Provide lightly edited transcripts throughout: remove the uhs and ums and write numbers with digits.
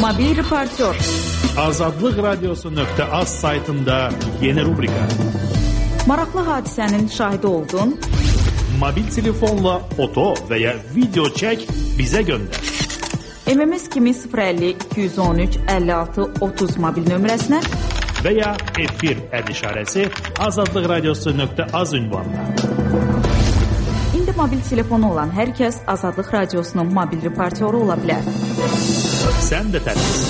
Mobil reportyor. Azadlıq Radyosu.az saytında yeni rubrika. Maraqlı hadisənin şahidi oldun. Mobil telefonla foto veya video çek, bize gönder. MMS kimi 050 213 56 30 mobil nömrəsinə veya efir işarəsi Azadlıq Radyosu.az ünvanına. İndi mobil telefonu olan hər kəs Azadlıq Radyosunun mobil reportyoru ola bilər. Sən də tələs.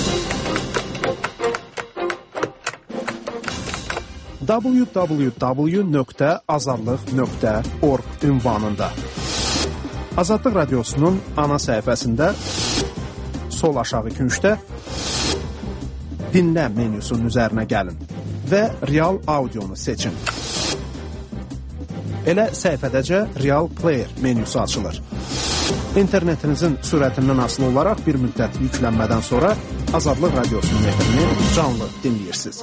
www.azadlıq.org ünvanında Azadlıq Radyosunun ana səhifəsində sol aşağı küncdə dinlə menyusunun üzərinə gəlin və real audionu seçin. Elə səhifədəcə Real Player menyusu açılır. İnternetinizin sürətindən asılı olaraq bir müddət yüklənmədən sonra Azadlıq Radyosunun efrini canlı dinləyirsiniz.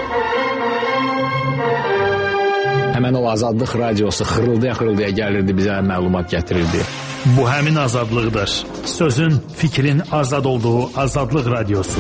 Həmən o Azadlıq Radyosu xırıldaya gəlirdi, bizə məlumat gətirirdi. Bu həmin azadlıqdır. Sözün, fikrin azad olduğu Azadlıq Radyosu.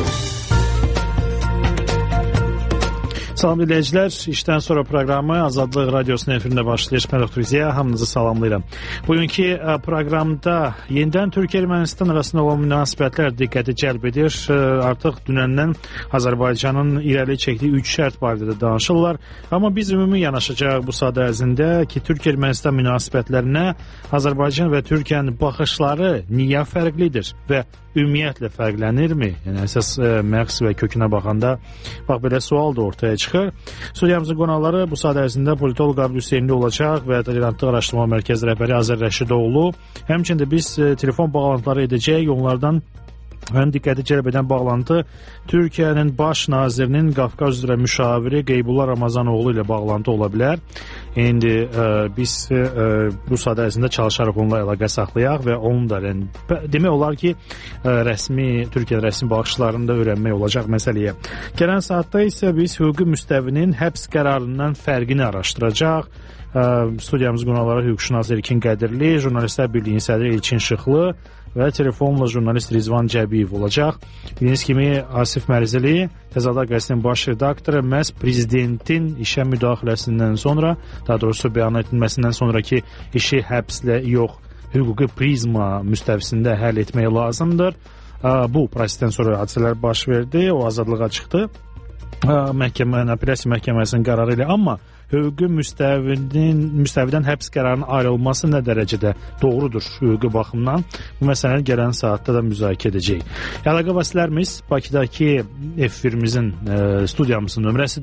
Salam dinləyicilər, işdən sonra proqramı Azadlıq Radyosunun efirində başlayır. Mən Dr. Ziya, hamınızı salamlayıram. Bugünkü proqramda yenidən Türkiyə-Ermənistan arasında olan münasibətlər diqqəti cəlb edir. Artıq dünəndən Azərbaycanın irəli çəkdiyi 3 şərt barədə də danışırlar. Amma biz ümumi yanaşacaq bu saat ərzində ki, Türkiyə-Ermənistan münasibətlərinə Azərbaycan və Türkiyənin baxışları niyə fərqlidir və ümumiyyətlə fərqlənirmi? Yəni əsas məqs və kökünə baxanda bax belə sual da ortaya çıxır. Studiyamızın qonaqları bu saat ərzində politoloq Abdül Hüseynli olacaq və Tolerantlıq Araşdırma Mərkəzi rəhbəri Azər Rəşidoğlu. Həmçində biz telefon bağlantıları edəcəyik. Onlardan ən diqqəti cəlb edən bağlantı Türkiyənin baş nazirinin Qafqaz üzrə müşaviri Qeybullah Ramazanoğlu ilə bağlantı ola bilər. İndi biz bu saat ərzində çalışaraq onunla əlaqə saxlayaq və onun da demək olar ki, Türkiyənin rəsmi baxışlarını da öyrənmək olacaq məsələyə. Gələn saatda isə biz hüquqi müstəvinin həbs qərarından fərqini araşdıracaq. Studiyamız qonaqları hüquqşünas İlkin Qədirli, Jurnalistlər Birliyinin sədri Elçin Şıxlı və telefonla jurnalist Rizvan Cəbiyev olacaq. Bildiğiniz kimi Asif Mərzəli, Təzadlar qəzetinin baş redaktoru, məhz prezidentin işə müdaxiləsindən sonra, daha doğrusu bəyan edilməsindən sonraki işi həbslə yox, hüquqi prizma müstəvisində həll etmək lazımdır. Bu prosesdən sonra hadisələr baş verdi, o azadlığa çıxdı. Apellyasiya məhkəməsinin qərarı ilə, amma hüquqi müstəvidən həbs qərarının ayrılması nə dərəcədə doğrudur hüquqi baxımdan? Bu məsələni gələn saatda da müzakirə edəcəyik. Əlaqə vasitələrimiz Bakıdakı efirimizin, studiyamızın nömrəsi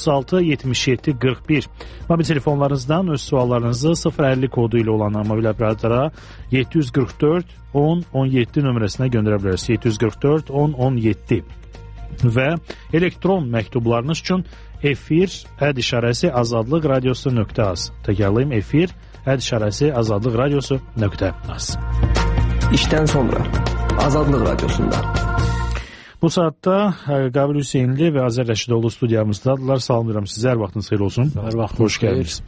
436-77-41. Mobil telefonlarınızdan öz suallarınızı 050 kodu ilə olan mobil operatora 744-10-17 nömrəsinə göndərə bilərsiniz. 744-10-17 və elektron məktublarınız üçün efir @azadlıq radiosu.az. Təkrarlayım, efir @azadlıq radiosu.az. İşdən sonra Azadlıq Radiosunda. Bu saatda Qabil Hüseynli və Azər Rəşidoğlu studiyamızdadılar. Salamlayıram sizə, hər vaxtınız xeyir olsun. Hər vaxt xoş gəldiniz.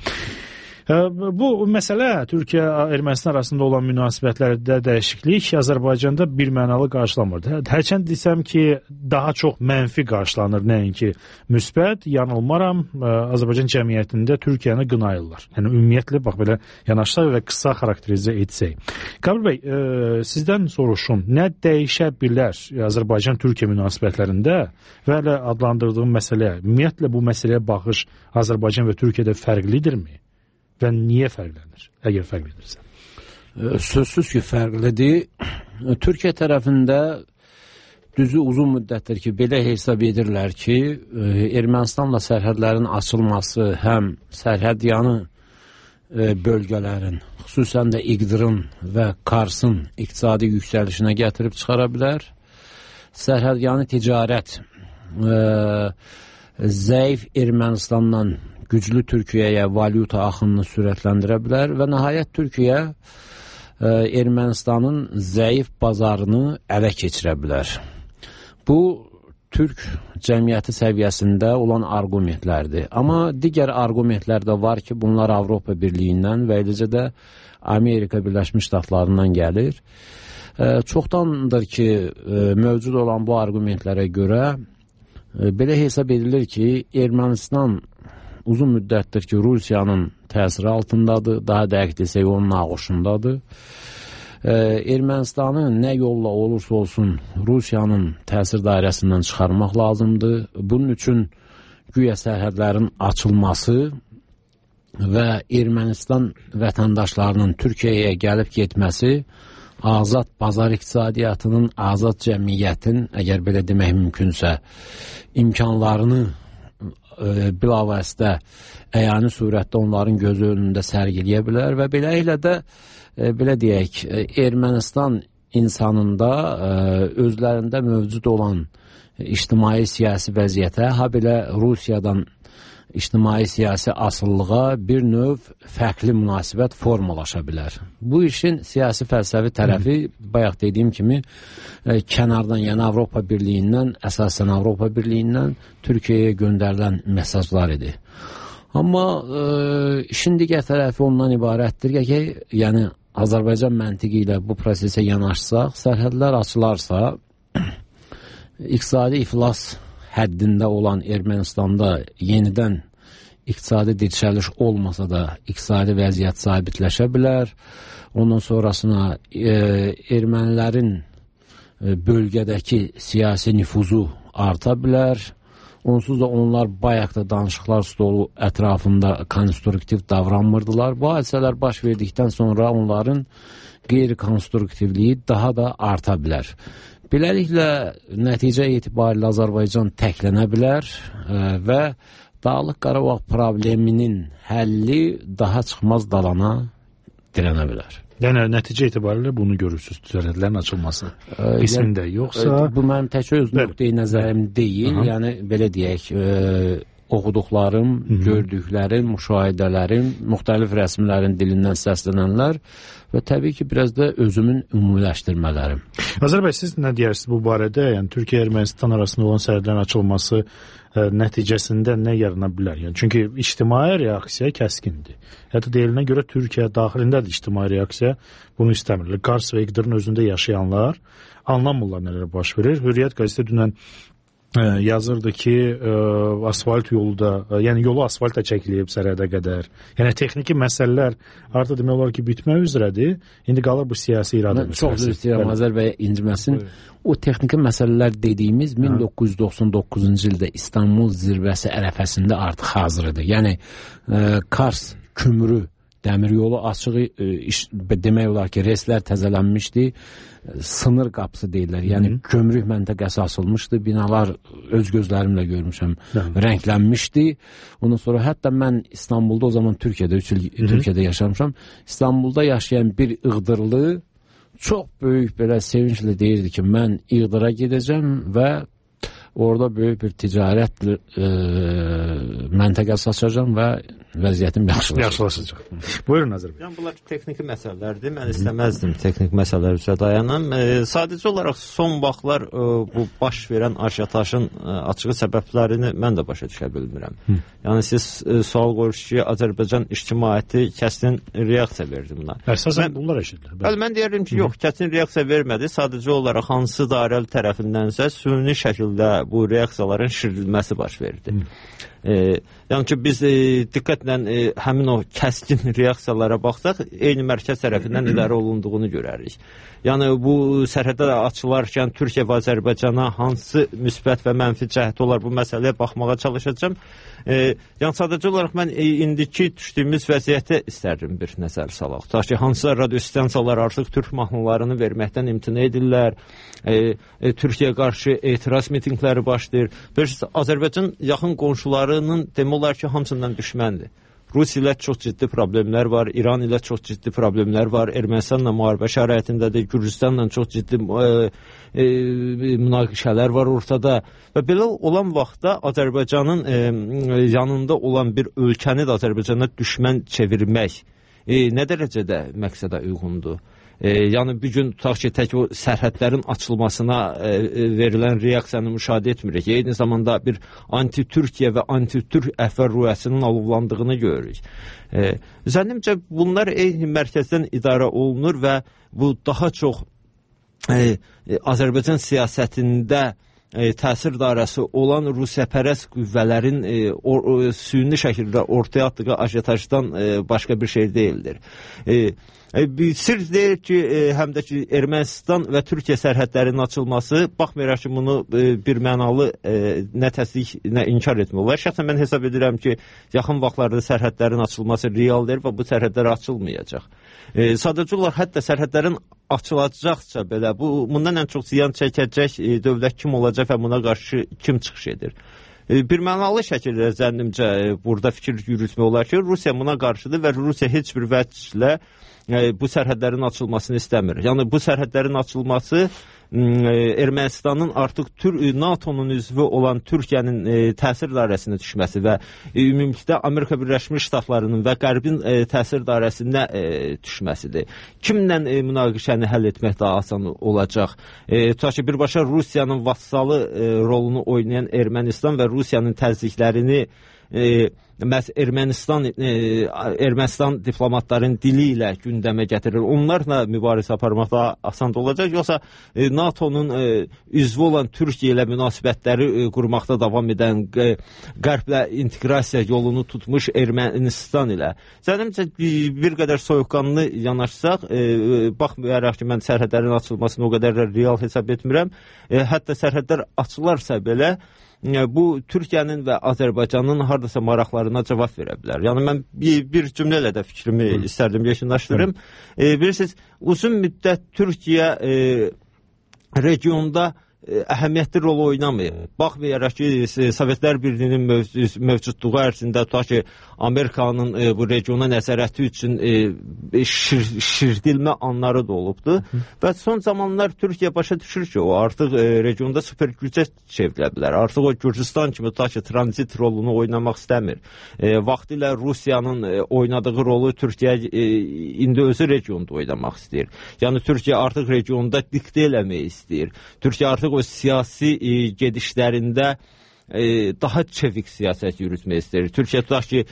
Bu məsələ Türkiyə-Ermənistan arasında olan münasibətlərdə dəyişiklik Azərbaycanda birmənalı qarşılanmır. Hərçənd desəm ki, daha çox mənfi qarşılanır, nəinki müsbət, yanılmaram, Azərbaycan cəmiyyətində Türkiyəni qınayırlar. Yəni ümumiyyətlə, bax belə yanaşsaq və qısa xarakterizə etsək. Qabil bəy, sizdən soruşum, nə dəyişə bilər Azərbaycan-Türkiyə münasibətlərində və elə adlandırdığım məsələ, ümumiyyətlə bu məsələyə baxış Azərbaycan və Türkiyədə fərqlidirmi? Və niyə fərqlənir, əgər fərqlidirsə? Sözsüz ki, fərqlidir. Türkiyə tərəfində düzü uzun müddətdir ki, belə hesab edirlər ki, Ermənistanla sərhədlərin açılması həm sərhədyanı bölgələrin, xüsusən də İqdirın və Karsın iqtisadi yüksəlişinə gətirib çıxara bilər. Sərhədyanı ticarət zəif Ermənistandan güclü Türkiyəyə valyuta axınını sürətləndirə bilər və nəhayət Türkiyə Ermənistanın zəif bazarını ələ keçirə bilər. Bu, Türk cəmiyyəti səviyyəsində olan arqumentlərdir. Amma digər arqumentlər də var ki, bunlar Avropa Birliyindən və eləcə də Amerika Birləşmiş Ştatlarından gəlir. Çoxdandır ki, mövcud olan bu argumentlərə görə belə hesab edilir ki, Ermənistan uzun müddətdir ki, Rusiyanın təsiri altındadır, daha dəqiq desək onun ağuşundadır. Ermənistanı nə yolla olursa olsun Rusiyanın təsir dairəsindən çıxarmaq lazımdır. Bunun üçün güya sərhədlərin açılması və Ermənistan vətəndaşlarının Türkiyəyə gəlib getməsi azad bazar iqtisadiyyatının, azad cəmiyyətin, əgər belə demək mümkünsə, imkanlarını bilavasitə əyani surətdə onların gözü önündə sərgiləyə bilər və beləliklə də belə deyək, Ermənistan insanında özlərində mövcud olan ictimai-siyasi vəziyyətə, ha belə Rusiyadan ictimai-siyasi asıllığa bir növ fərqli münasibət formalaşa bilər. Bu işin siyasi fəlsəfi tərəfi, bayaq dediyim kimi, kənardan, yəni Avropa Birliyindən, əsasən Avropa Birliyindən Türkiyəyə göndərilən mesajlar idi. Amma işin digər tərəfi ondan ibarətdir ki, yəni Azərbaycan məntiqi ilə bu prosesə yanaşsaq, sərhədlər açılarsa, iqtisadi iflas həddində olan Ermənistanda yenidən iqtisadi dirçəliş olmasa da iqtisadi vəziyyət sabitləşə bilər. Ondan sonrasına ermənilərin bölgədəki siyasi nüfuzu arta bilər. Onsuz da onlar bayaq da danışıqlar stolu ətrafında konstruktiv davranmırdılar. Bu hadisələr baş verdikdən sonra onların qeyri-konstruktivliyi daha da arta bilər. Beləliklə, nəticə etibarilə Azərbaycan təklənə bilər və Dağlıq Qarabağ probleminin həlli daha çıxmaz dalana dirənə bilər. Yəni, nəticə etibarilə bunu görürsünüz, sərhədlərin açılması qismində, yoxsa... Bu mənim tək öz nöqteyi nəzərim deyil, yəni belə deyək, oxuduqlarım, gördüklərim, müşahidələrim, müxtəlif rəsmlərin dilindən səslənənlər və təbii ki, biraz da özümün ümumiləşdirmələrim. Azər bəy, siz nə deyirsiniz bu barədə? Yəni, Türkiyə-Ermənistan arasında olan sərhədlərin açılması nəticəsində nə yarana bilər? Yəni, çünki ictimai reaksiya kəskindir. Hətta deyilinə görə Türkiyə daxilindədir ictimai reaksiya, bunu istəmirlər. Qars və İqdir'in özündə yaşayanlar anlamırlar nələr baş verir. Hürriyyət qəzetə dünən yazırdı ki, asfalt yolu da, yəni yolu asfalt da çəkilib sərhədə qədər. Yəni texniki məsələlər artıq demək olar ki, bitmək üzrədir. İndi qalır bu siyasi iradə məsələsi. Çox üzr istəyirəm Azər bəy inciməsin. O texniki məsələlər dediyimiz 1999-cu ildə İstanbul zirvəsi ərəfəsində artıq hazır idi. Yəni Kars kömürü dəmir yolu açıq, demək olar ki, reyslər təzələnmişdi, sınır qapısı deyirlər, yəni kömürlük məntəqəsi açılmışdı, binalar öz gözlərimlə görmüşəm, rənglənmişdi. Ondan sonra hətta mən İstanbulda, o zaman Türkiyədə, 3 il Türkiyədə yaşamışam, İstanbulda yaşayan bir İğdırlı çox böyük belə sevinclə deyirdi ki, mən İğdıra gedəcəm və orada böyük bir ticarət məntəqəsi açacağım və vəziyyətim yaxşılaşacaq. Buyurun Azər bəy. Yəni, bunlar texniki məsələlərdir. Mən istəməzdim texnik məsələlər üzrə dayanım. Sadəcə olaraq son vaxtlar bu baş verən aşiyatajın açığı səbəblərini mən də başa düşə bilmirəm. Yəni, siz sual qoyursuz ki, Azərbaycan ictimaiyyəti kəsin reaksiya verdi buna. Əsasən bunlar eşidilir. Bəli, mən deyərdim ki, yox, kəsin reaksiya vermədi. Sadəcə olaraq hansı dairəli tərəfindənsə süni şəkildə bu reaksiyaların şirilməsi baş verdi. Yəni ki, biz diqqətlə həmin o kəskin reaksiyalara baxsaq, eyni mərkəz tərəfindən idarə olunduğunu görərik. Yəni, bu sərhədlər açılarkən Türkiyə və Azərbaycana hansı müsbət və mənfi cəhət olar, bu məsələyə baxmağa çalışacağım. Yəni, sadəcə olaraq mən indiki düşdüyümüz vəziyyətə istərdim bir nəzər salaq. Ta ki, hansısa radiostansiyalar artıq türk mahnılarını verməkdən imtina edirlər, Türkiyə qarşı etiraz mitingləri başlayır. Azərbaycan yaxın qonşularının demək olar ki, hamısından düşməndir. Rusiya ilə çox ciddi problemlər var, İran ilə çox ciddi problemlər var, Ermənistanla müharibə şəraitindədir, Gürcüstanla çox ciddi münaqişələr var ortada və belə olan vaxtda Azərbaycanın yanında olan bir ölkəni də Azərbaycana düşmən çevirmək nə dərəcədə məqsədə uyğundur? Yəni, bir gün tutaq ki, tək o sərhədlərin açılmasına verilən reaksiyanı müşahidə etmirik. Eyni zamanda bir anti-Türkiyə və anti-Türk əfər-rüyəsinin alovlandığını görürük. Zənnimcə, bunlar eyni mərkəzdən idarə olunur və bu daha çox Azərbaycan siyasətində təsir dairəsi olan Rusiyapərəst qüvvələrin süni şəkildə ortaya atdığı ajitajdan başqa bir şey deyildir. Sir deyil ki, həm də ki, Ermənistan və Türkiyə sərhədlərinin açılması, baxmayaraq ki, bunu bir mənalı nə təsdiq, nə inkar etmirlər. Şəxsən mən hesab edirəm ki, yaxın vaxtlarda sərhədlərin açılması realdir və bu sərhədlər açılmayacaq. Sadəcə olaraq hətta sərhədlərin açılacaqsa belə, bundan ən çox ziyan çəkəcək dövlət kim olacaq və buna qarşı kim çıxış edir? Bir mənalı şəkildə zənnimcə burada fikir yürütmək olar ki, Rusiya buna qarşıdır və Rusiya heç bir vəclə bu sərhədlərin açılmasını istəmir. Yəni bu sərhədlərin açılması Ermənistanın artıq NATO-nun üzvü olan Türkiyənin təsir dairəsinə düşməsi və ümumilikdə Amerika Birləşmiş Ştatlarının və Qərbin təsir dairəsinə düşməsidir. Kimlə münaqişəni həll etmək daha asan olacaq? Tutaq ki, birbaşa Rusiyanın vassalı rolunu oynayan Ermənistan və Rusiyanın təzyiqlərini məhz Ermənistan diplomatların dili ilə gündəmə gətirir. Onlarla mübarizə aparmaq daha asan olacaq. Yoxsa NATO-nun üzvü olan Türkiyə ilə münasibətləri qurmaqda davam edən Qərblə inteqrasiya yolunu tutmuş Ermənistan ilə. Zənnimcə bir qədər soyuqqanlı yanaşsaq, baxmayaraq ki, mən sərhədlərin açılmasını o qədər real hesab etmirəm. Hətta sərhədlər açılarsa belə, bu Türkiyənin və Azərbaycanın hardasa maraqlarına cavab verə bilər. Yəni mən bir cümlə ilə də fikrimi istərdim yekunlaşdırım. Bilirsiniz, uzun müddət Türkiyə regionda əhəmiyyətli rol oynamayıb. Baxmayaraq ki, Sovetlər Birliyinin mövcudluğu ərzində tutaq ki, Amerikanın bu regiona nəzarəti üçün şirdilmə anları da olubdur. Və son zamanlar Türkiyə başa düşür ki, o artıq regionda super gücə çevrilə bilər. Artıq o Gürcistan kimi tutaq ki, tranzit rolunu oynamaq istəmir. Vaxtilə Rusiyanın oynadığı rolu Türkiyə indi özü regionda oynamaq istəyir. Yəni Türkiyə artıq regionda diktə eləmək istəyir. Türkiyə artıq o siyasi gedişlərində daha çevik siyasət yürütmək istəyir. Türkiyə tutaq ki,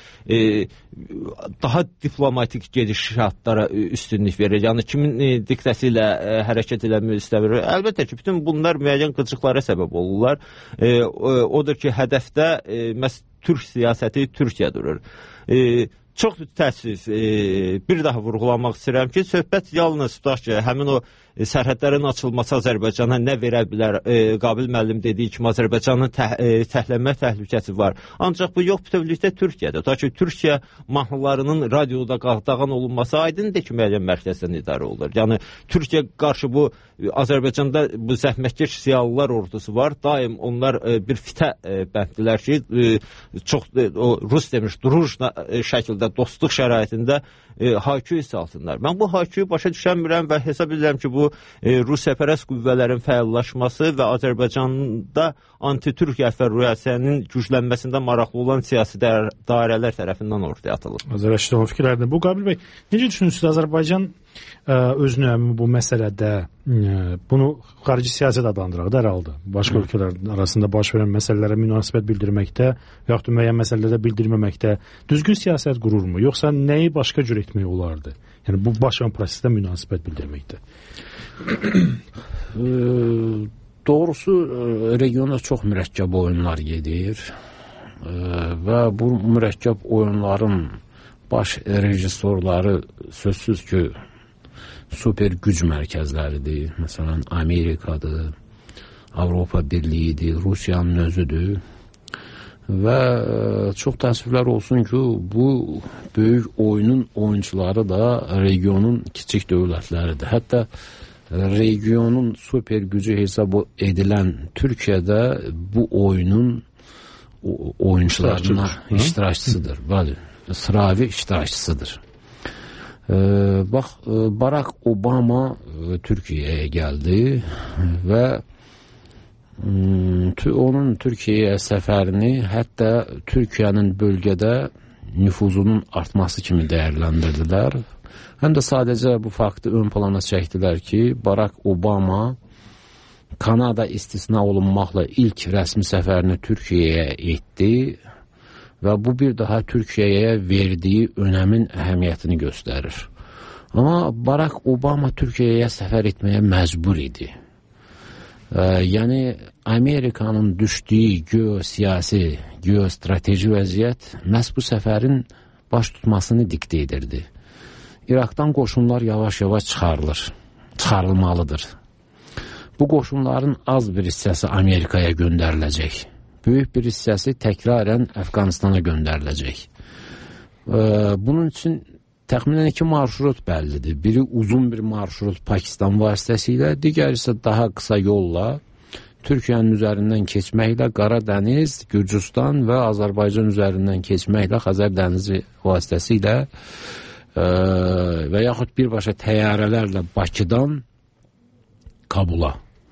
daha diplomatik gedişatlara üstünlük verir. Yəni kimin diktəsi ilə hərəkət eləmək istəmir. Əlbəttə ki, bütün bunlar müəyyən qıcıqlara səbəb olurlar. Odur ki, hədəfdə məhz Türk siyasəti Türkiyə durur. Çox təəssüf, bir daha vurğulamaq istəyirəm ki, söhbət yalnız tutaq ki, həmin o sərhədlərin açılması Azərbaycana nə verə bilər? Qabil müəllim dediyi kimi Azərbaycanın təhlənmə təhlükəsi var. Ancaq bu yox bütövlükdə Türkiyədə. Ta ki, Türkiyə mahnılarının radioda qadağan olunması aydındır ki, müəyyən mərkəzdən idarə olunur. Yəni, Türkiyə qarşı bu Azərbaycanda bu zəhmətkeş ziyalılar ordusu var. Daim onlar bir fitə bənddirlər ki, çox Rus demiş, duruş şəkildə dostluq şəraitində haykü hissə alsınlar. Mən bu hayküyü başa düşəmirəm və hesab edirəm ki, bu Rusiyapərəst qüvvələrin fəallaşması və Azərbaycanda anti-Türk əfərrüyəsinin güclənməsində maraqlı olan siyasi dairələr tərəfindən ortaya atılır. Azərbaycan o fikirlərdir. Bu Qabil bəy, necə düşünürsünüz? Azərbaycan özünü bu məsələdə bunu xarici siyasət adlandıraq da hər halda. Başqa ölkələr arasında baş verən məsələlərə münasibət bildirməkdə və yaxud müəyyən məsələlərdə bildirməməkdə düzgün siyasət qururmu? Yoxsa nəyi başqa cür etmək olardı? Yəni bu baş verən prosesdə münasibət bildirməkdə. Doğrusu regionda çox mürəkkəb oyunlar gedir və bu mürəkkəb oyunların baş rejissorları sözsüz ki, super güc mərkəzləridir. Məsələn, Amerikadır, Avropa Birliyidir, Rusiyanın özüdür. Və çox təəssüflər olsun ki, bu böyük oyunun oyuncuları da regionun kiçik dövlətləridir. Hətta regionun super gücü hesab edilən Türkiyədə bu oyunun oyuncularına iştirakçısıdır. Bəli, sıravi iştirakçısıdır. Bax, Barack Obama Türkiyəyə gəldi və onun Türkiyəyə səfərini hətta Türkiyənin bölgədə nüfuzunun artması kimi dəyərləndirdilər. Həm də sadəcə bu faktı ön plana çəkdilər ki, Barack Obama Kanada istisna olunmaqla ilk rəsmi səfərini Türkiyəyə etdi və bu bir daha Türkiyəyə verdiyi önəmin əhəmiyyətini göstərir. Amma Barack Obama Türkiyəyə səfər etməyə məcbur idi. Yəni Amerikanın düşdüyü geosiyasi, geostrateji vəziyyət məhz bu səfərin baş tutmasını diktə edirdi. İraqdan qoşunlar yavaş-yavaş çıxarılmalıdır. Bu qoşunların az bir hissəsi Amerikaya göndəriləcək. Böyük bir hissəsi təkrarən Əfqanistana göndəriləcək. Bunun üçün təxminən 2 marşrut bəllidir. Biri uzun bir marşrut Pakistan vasitəsilə, digər isə daha qısa yolla Türkiyənin üzərindən keçməklə Qara Dəniz, Gürcüstan və Azərbaycan üzərindən keçməklə Xəzər dənizi vasitəsilə və yaxud birbaşa təyyarələrlə Bakıdan Kabula.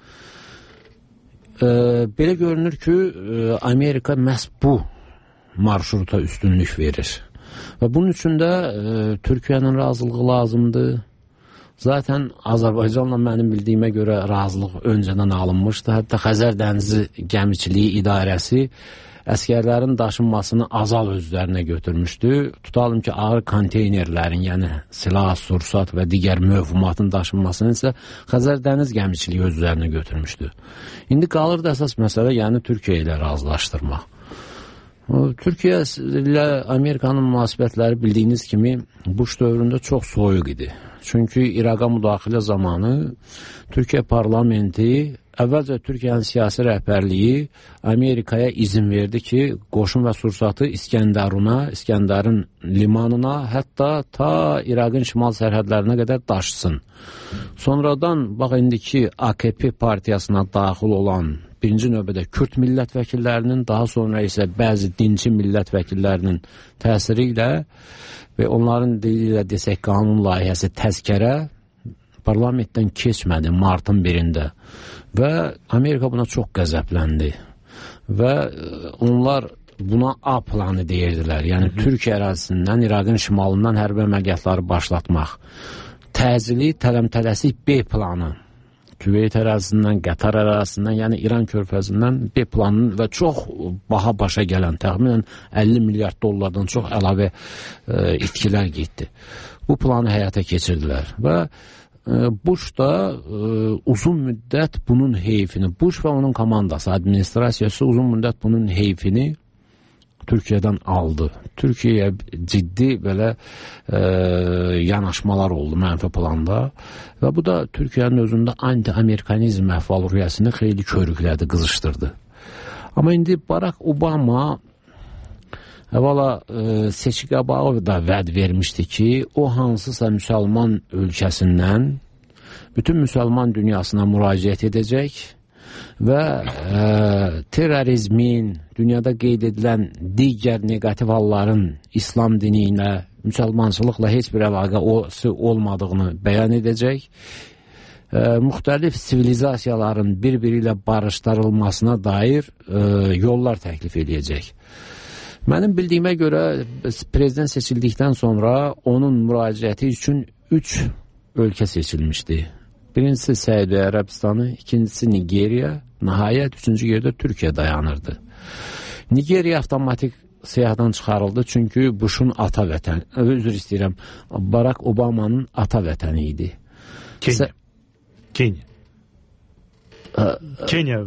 Belə görünür ki, Amerika məhz bu marşruta üstünlük verir. Və bunun üçün də Türkiyənin razılığı lazımdır. Zaten Azərbaycanla mənim bildiyimə görə razılıq öncədən alınmışdı. Hətta Xəzər dənizi gəmiçiliyi idarəsi əskərlərin daşınmasını azal özlərinə götürmüşdü. Tutalım ki, ağır konteynerlərin, yəni silah, sursat və digər mövhumatın daşınmasını isə Xəzər dəniz gəmiçiliyi özlərinə götürmüşdü. İndi qalırdı əsas məsələ, yəni Türkiyə ilə razılaşdırmaq. Türkiyə ilə Amerikanın münasibətləri bildiyiniz kimi Bush dövründə çox soyuq idi. Çünki İraqa müdaxilə zamanı Türkiyə parlamenti əvvəlcə Türkiyənin siyasi rəhbərliyi Amerikaya izin verdi ki, qoşun və sursatı İskəndərin limanına, hətta ta İraqın şimal sərhədlərinə qədər daşısın. Sonradan, bax, indiki AKP partiyasına daxil olan birinci növbədə Kürt millət vəkillərinin, daha sonra isə bəzi dinçi millət vəkillərinin təsiri ilə və onların dili ilə desək qanun layihəsi təzkərə parlamentdən keçmədi martın 1-də və Amerika buna çox qəzəbləndi və onlar buna A planı deyirdilər. Yəni Türkiyə ərazisindən, İraqın şimalından hərbi əməliyyatları başlatmaq. Təcili, tələmtələsik B planı. Küveyt ərazisindən, Qətar ərazisindən, yəni İran körfəzindən B planının və çox baha başa gələn, təxminən 50 milyard dollardan çox əlavə itkilər getdi. Bu planı həyata keçirdilər və Bush da uzun müddət bunun heyfini, Bush və onun komandası, administrasiyası uzun müddət bunun heyfini Türkiyədən aldı. Türkiyəyə ciddi belə yanaşmalar oldu mənfi planda və bu da Türkiyənin özündə anti-amerikanizm əhval-ruhiyyəsini xeyli körüklədi, qızışdırdı. Amma indi Barack Obama əvvəla seçki qabağı da vəd vermişdi ki, o hansısa müsəlman ölkəsindən bütün müsəlman dünyasına müraciət edəcək və terrorizmin, dünyada qeyd edilən digər negativ halların İslam dini ilə, müsəlmançılıqla heç bir əlaqəsi olmadığını bəyan edəcək, müxtəlif sivilizasiyaların bir-biri ilə barışdırılmasına dair yollar təklif edəcək. Mənim bildiyimə görə prezident seçildikdən sonra onun müraciəti üçün 3 ölkə seçilmişdi. Birincisi Səudiyyə Ərəbistanı, ikincisi Nigeriya, nəhayət üçüncü yerdə Türkiyə dayanırdı. Nigeriya avtomatik siyahıdan çıxarıldı çünki Bush'un ata vətəni, özür istəyirəm, Barack Obama'nın ata vətəni idi. Kenya. Kenya.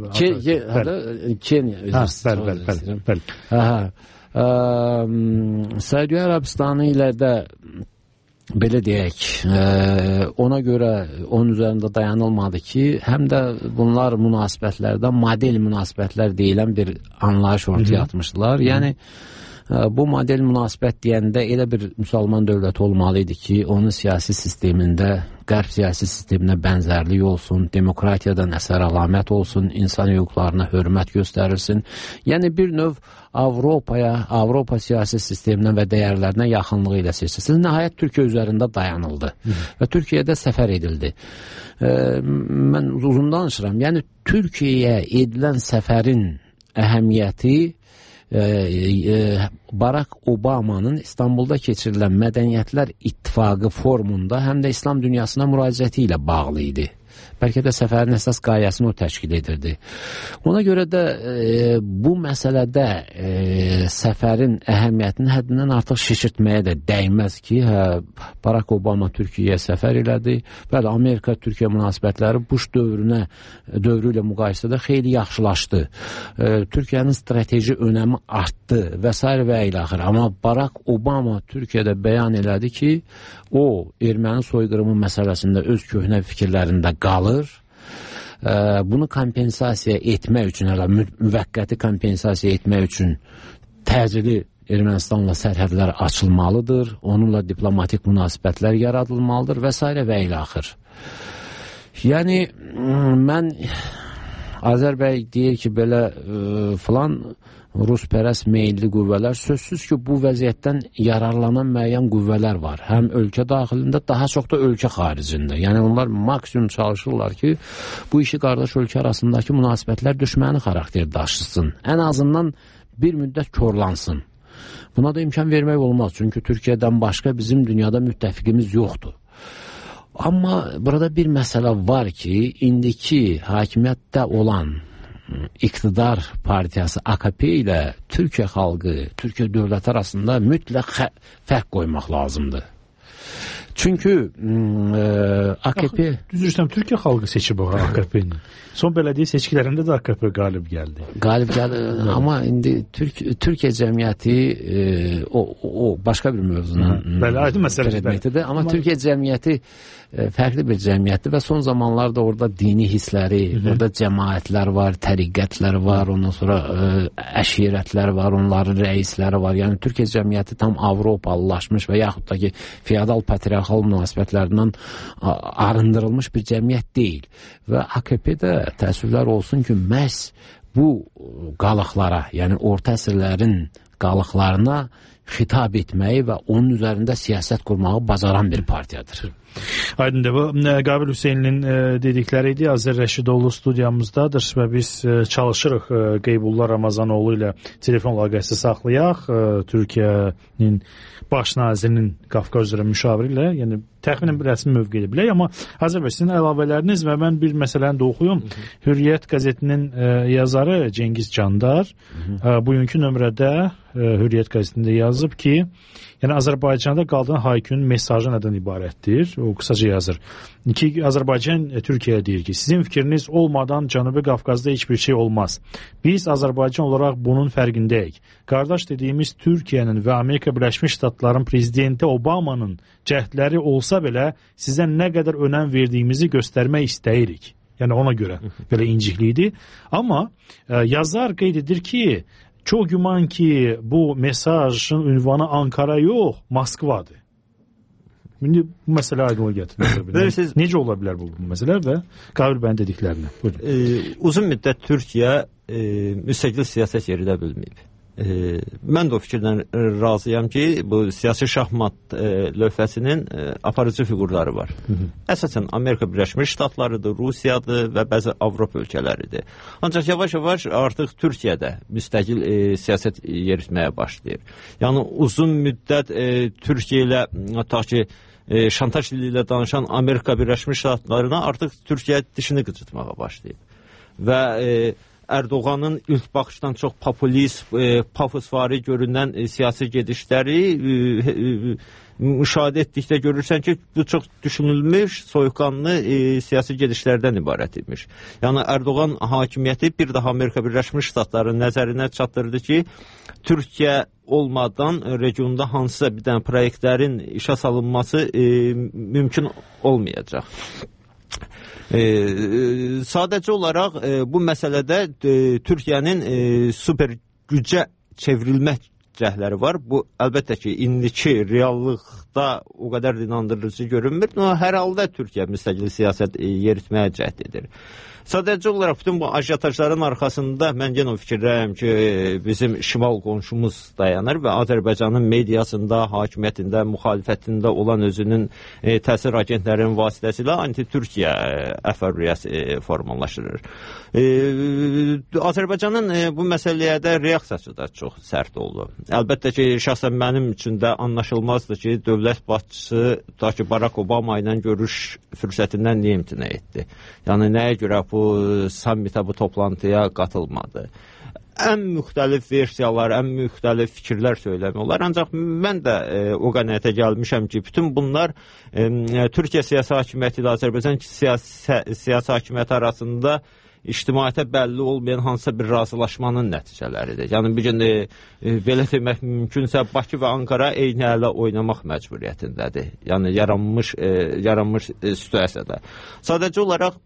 Səudiyyə Ərəbistanı ilə də belə deyək, ona görə onun üzərində dayanılmadı ki, həm də bunlar münasibətlərdə model münasibətlər deyilən bir anlayış ortaya atmışdılar. Yəni, bu model münasibət deyəndə elə bir müsəlman dövləti olmalı idi ki, onun siyasi sistemində qərb siyasi sisteminə bənzərlik olsun, demokratiyadan əsər əlamət olsun, insan hüquqlarına hörmət göstərilsin. Yəni, bir növ Avropa siyasi sisteminə və dəyərlərinə yaxınlığı ilə seçilsin. Nəhayət Türkiyə üzərində dayanıldı və Türkiyədə səfər edildi. Mən uzun danışıram. Yəni, Türkiyəyə edilən səfərin əhəmiyyəti Barack Obama'nın İstanbulda keçirilən Mədəniyyətlər İttifaqı forumunda həm də İslam dünyasına müraciəti ilə bağlı idi. bəlkə də səfərin əsas qayəsini o təşkil edirdi. Ona görə də bu məsələdə səfərin əhəmiyyətini həddindən artıq şişirtməyə də dəyməz ki, Barack Obama Türkiyəyə səfər elədi. Bəli, Amerika-Türkiyə münasibətləri Bush dövrü ilə müqayisədə xeyli yaxşılaşdı. Türkiyənin strateji önəmi artdı və s. və ilə axır. Amma Barack Obama Türkiyədə bəyan elədi ki, o erməni soyqırımı məsələsində öz köhnə fikirlərində qalır. Bunu kompensasiya etmək üçün, müvəqqəti kompensasiya etmək üçün təcili Ermənistanla sərhədlər açılmalıdır, onunla diplomatik münasibətlər yaradılmalıdır və s. və ilə axır. Yəni, mən Azər bəy deyir ki, belə filan Ruspərəst meyilli qüvvələr, sözsüz ki, bu vəziyyətdən yararlanan müəyyən qüvvələr var. Həm ölkə daxilində, daha çox da ölkə xaricində. Yəni, onlar maksimum çalışırlar ki, bu işi qardaş ölkə arasındakı münasibətlər düşməni xarakteri daşısın. Ən azından bir müddət korlansın. Buna da imkan vermək olmaz. Çünki Türkiyədən başqa bizim dünyada müttəfiqimiz yoxdur. Amma burada bir məsələ var ki, indiki hakimiyyətdə olan iqtidar partiyası AKP ilə Türkiyə xalqı, Türkiyə dövləti arasında mütləq fərq qoymaq lazımdır. Çünki AKP... Düzürsən, Türkiyə xalqı seçib o AKP-ni. Son bələdiyyə seçkilərində də AKP qalib gəldi. Qalib gəldi, amma indi Türkiyə cəmiyyəti o başqa bir mövzunun predmetidir. Amma Türkiyə cəmiyyəti fərqli bir cəmiyyətdir və son zamanlarda orada dini hissləri, orada cəmaətlər var, təriqətlər var, ondan sonra əşirətlər var, onların rəisləri var. Yəni Türkiyə cəmiyyəti tam Avropalılaşmış və yaxud da ki, feodal patriarxal münasibətlərindən arındırılmış bir cəmiyyət deyil. Və AKP-də təəssüflər olsun ki, məhz bu qalıqlara, yəni orta əsrlərin qalıqlarına xitab etməyi və onun üzərində siyasət qurmağı bacaran bir partiyadır. Aydındır, bu Qabil Hüseynlinin dedikləri idi. Azər Rəşidoğlu studiyamızdadır və biz çalışırıq Qeybullah Ramazanoğlu ilə telefon əlaqəsi saxlayaq. Türkiyənin baş nazirinin Qafqaz üzrə müşaviri ilə, yəni təxminən bir rəsmi mövqe edə bilək, amma Azər bəy, sizin əlavələriniz və mən bir məsələni də oxuyum. Hürriyyət qəzetinin yazarı Cengiz Candar bugünkü nömrədə Hürriyyət qəzetində yazıb ki, yəni Azərbaycanda qaldığın haykünün mesajı nədən ibarətdir? O qısaca yazır. Ki, Azərbaycan Türkiyəyə deyir ki, sizin fikriniz olmadan Cənubi Qafqazda heç bir şey olmaz. Biz Azərbaycan olaraq bunun fərqindəyik. Qardaş dediyimiz Türkiyənin və Amerika Birləşmiş Ştatların prezidenti Obamanın cəhdləri olsa belə sizə nə qədər önəm verdiyimizi göstərmək istəyirik. Yəni ona görə belə incikliyidir. Amma yazar qeyd edir ki, çox güman ki, bu mesajın ünvanı Ankara yox, Moskvadır. İndi bu məsələ aydınlığa gətirir. Necə ola bilər bu məsələlər və Qabil bəyin dediklərini? Uzun müddət Türkiyə müstəqil siyasət yeridə bilməyib. Mən də o fikirdən razıyam ki, bu siyasi şahmat lövhəsinin aparıcı fiqurları var. Əsasən Amerika Birləşmiş Ştatlarıdır, Rusiyadır və bəzi Avropa ölkələridir. Ancaq yavaş-yavaş artıq Türkiyədə müstəqil siyasət yeritməyə başlayır. Yəni uzun müddət Türkiyə ilə tutaq ki, şantaj dili ilə danışan Amerika Birləşmiş Ştatlarına artıq Türkiyə dişini qıcıtmağa başlayıb. Və Ərdoğanın ilk baxışdan çox populist, pafosvari görünən siyasi gedişləri müşahidə etdikdə görürsən ki, bu çox düşünülmüş, soyuqqanlı siyasi gedişlərdən ibarət imiş. Yəni Ərdoğan hakimiyyəti bir daha Amerika Birləşmiş Ştatlarının nəzərinə çatdırdı ki, Türkiyə olmadan regionda hansısa bir dənə proyektlərin işə salınması mümkün olmayacaq. Sadəcə olaraq bu məsələdə Türkiyənin super gücə çevrilmək cəhdləri var. Bu əlbəttə ki, indiki reallıqda o qədər inandırıcı görünmür. Hər halda Türkiyə müstəqil siyasət yeritməyə cəhd edir. Sadəcə olaraq bütün bu ajitajların arxasında mən yenə o fikirdəyəm ki, bizim şimal qonşumuz dayanır və Azərbaycanın mediasında, hakimiyyətində, müxalifətində olan özünün təsir agentlərinin vasitəsilə anti-Türkiyə əfəriyyəsi formalaşdırır. Azərbaycanın bu məsələyə də reaksiyası da çox sərt oldu. əlbəttə ki, şəxsən mənim üçün də anlaşılmazdır ki, dövlət başçısı da ki, Barack Obama ilə görüş fürsətindən niyə imtina etdi? Yəni, nəyə görə bu sammitə, bu toplantıya qatılmadı? Ən müxtəlif versiyalar, ən müxtəlif fikirlər söyləmək olar. Ancaq mən də o qənaətə gəlmişəm ki, bütün bunlar Türkiyə siyasi hakimiyyəti ilə Azərbaycan siyasi hakimiyyəti arasında ictimaiyyətə bəlli olmayan hansısa bir razılaşmanın nəticələridir. Yəni, bir gün belə demək mümkünsə, Bakı və Ankara eyni ələ oynamaq məcburiyyətindədir. Yəni, yaranmış situasiyada. Sadəcə olaraq,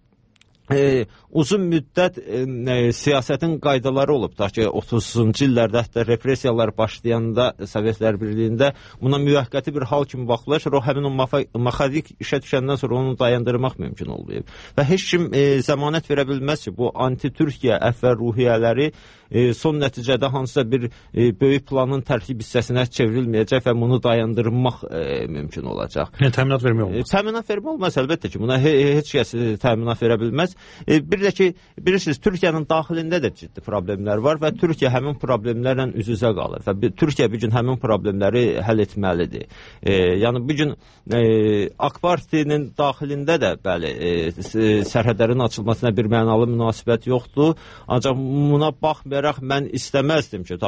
uzun müddət siyasətin qaydaları olub da ki, 30-cu illərdə hətta repressiyalar başlayanda Sovetlər Birliyində buna müvəqqəti bir hal kimi baxılır. O həmin o mexanik işə düşəndən sonra onu dayandırmaq mümkün olmayıb. Və heç kim zəmanət verə bilməz ki, bu anti-Türkiyə əfvə ruhiyyələri son nəticədə hansısa bir böyük planın tərkib hissəsinə çevrilməyəcək və bunu dayandırmaq mümkün olacaq. Təminat vermək olmaz. Təminat vermək olmaz, əlbəttə ki, buna heç kəs təminat verə bilməz. Bir də ki, bilirsiniz, Türkiyənin daxilində də ciddi problemlər var və Türkiyə həmin problemlərlə üz-üzə qalır və Türkiyə bir gün həmin problemləri həll etməlidir. Yəni, bir gün AK Partinin daxilində də, bəli, sərhədlərin açılmasına bir mənalı münasibət yoxdur, ancaq buna baxmayaraq mən istəməzdim ki,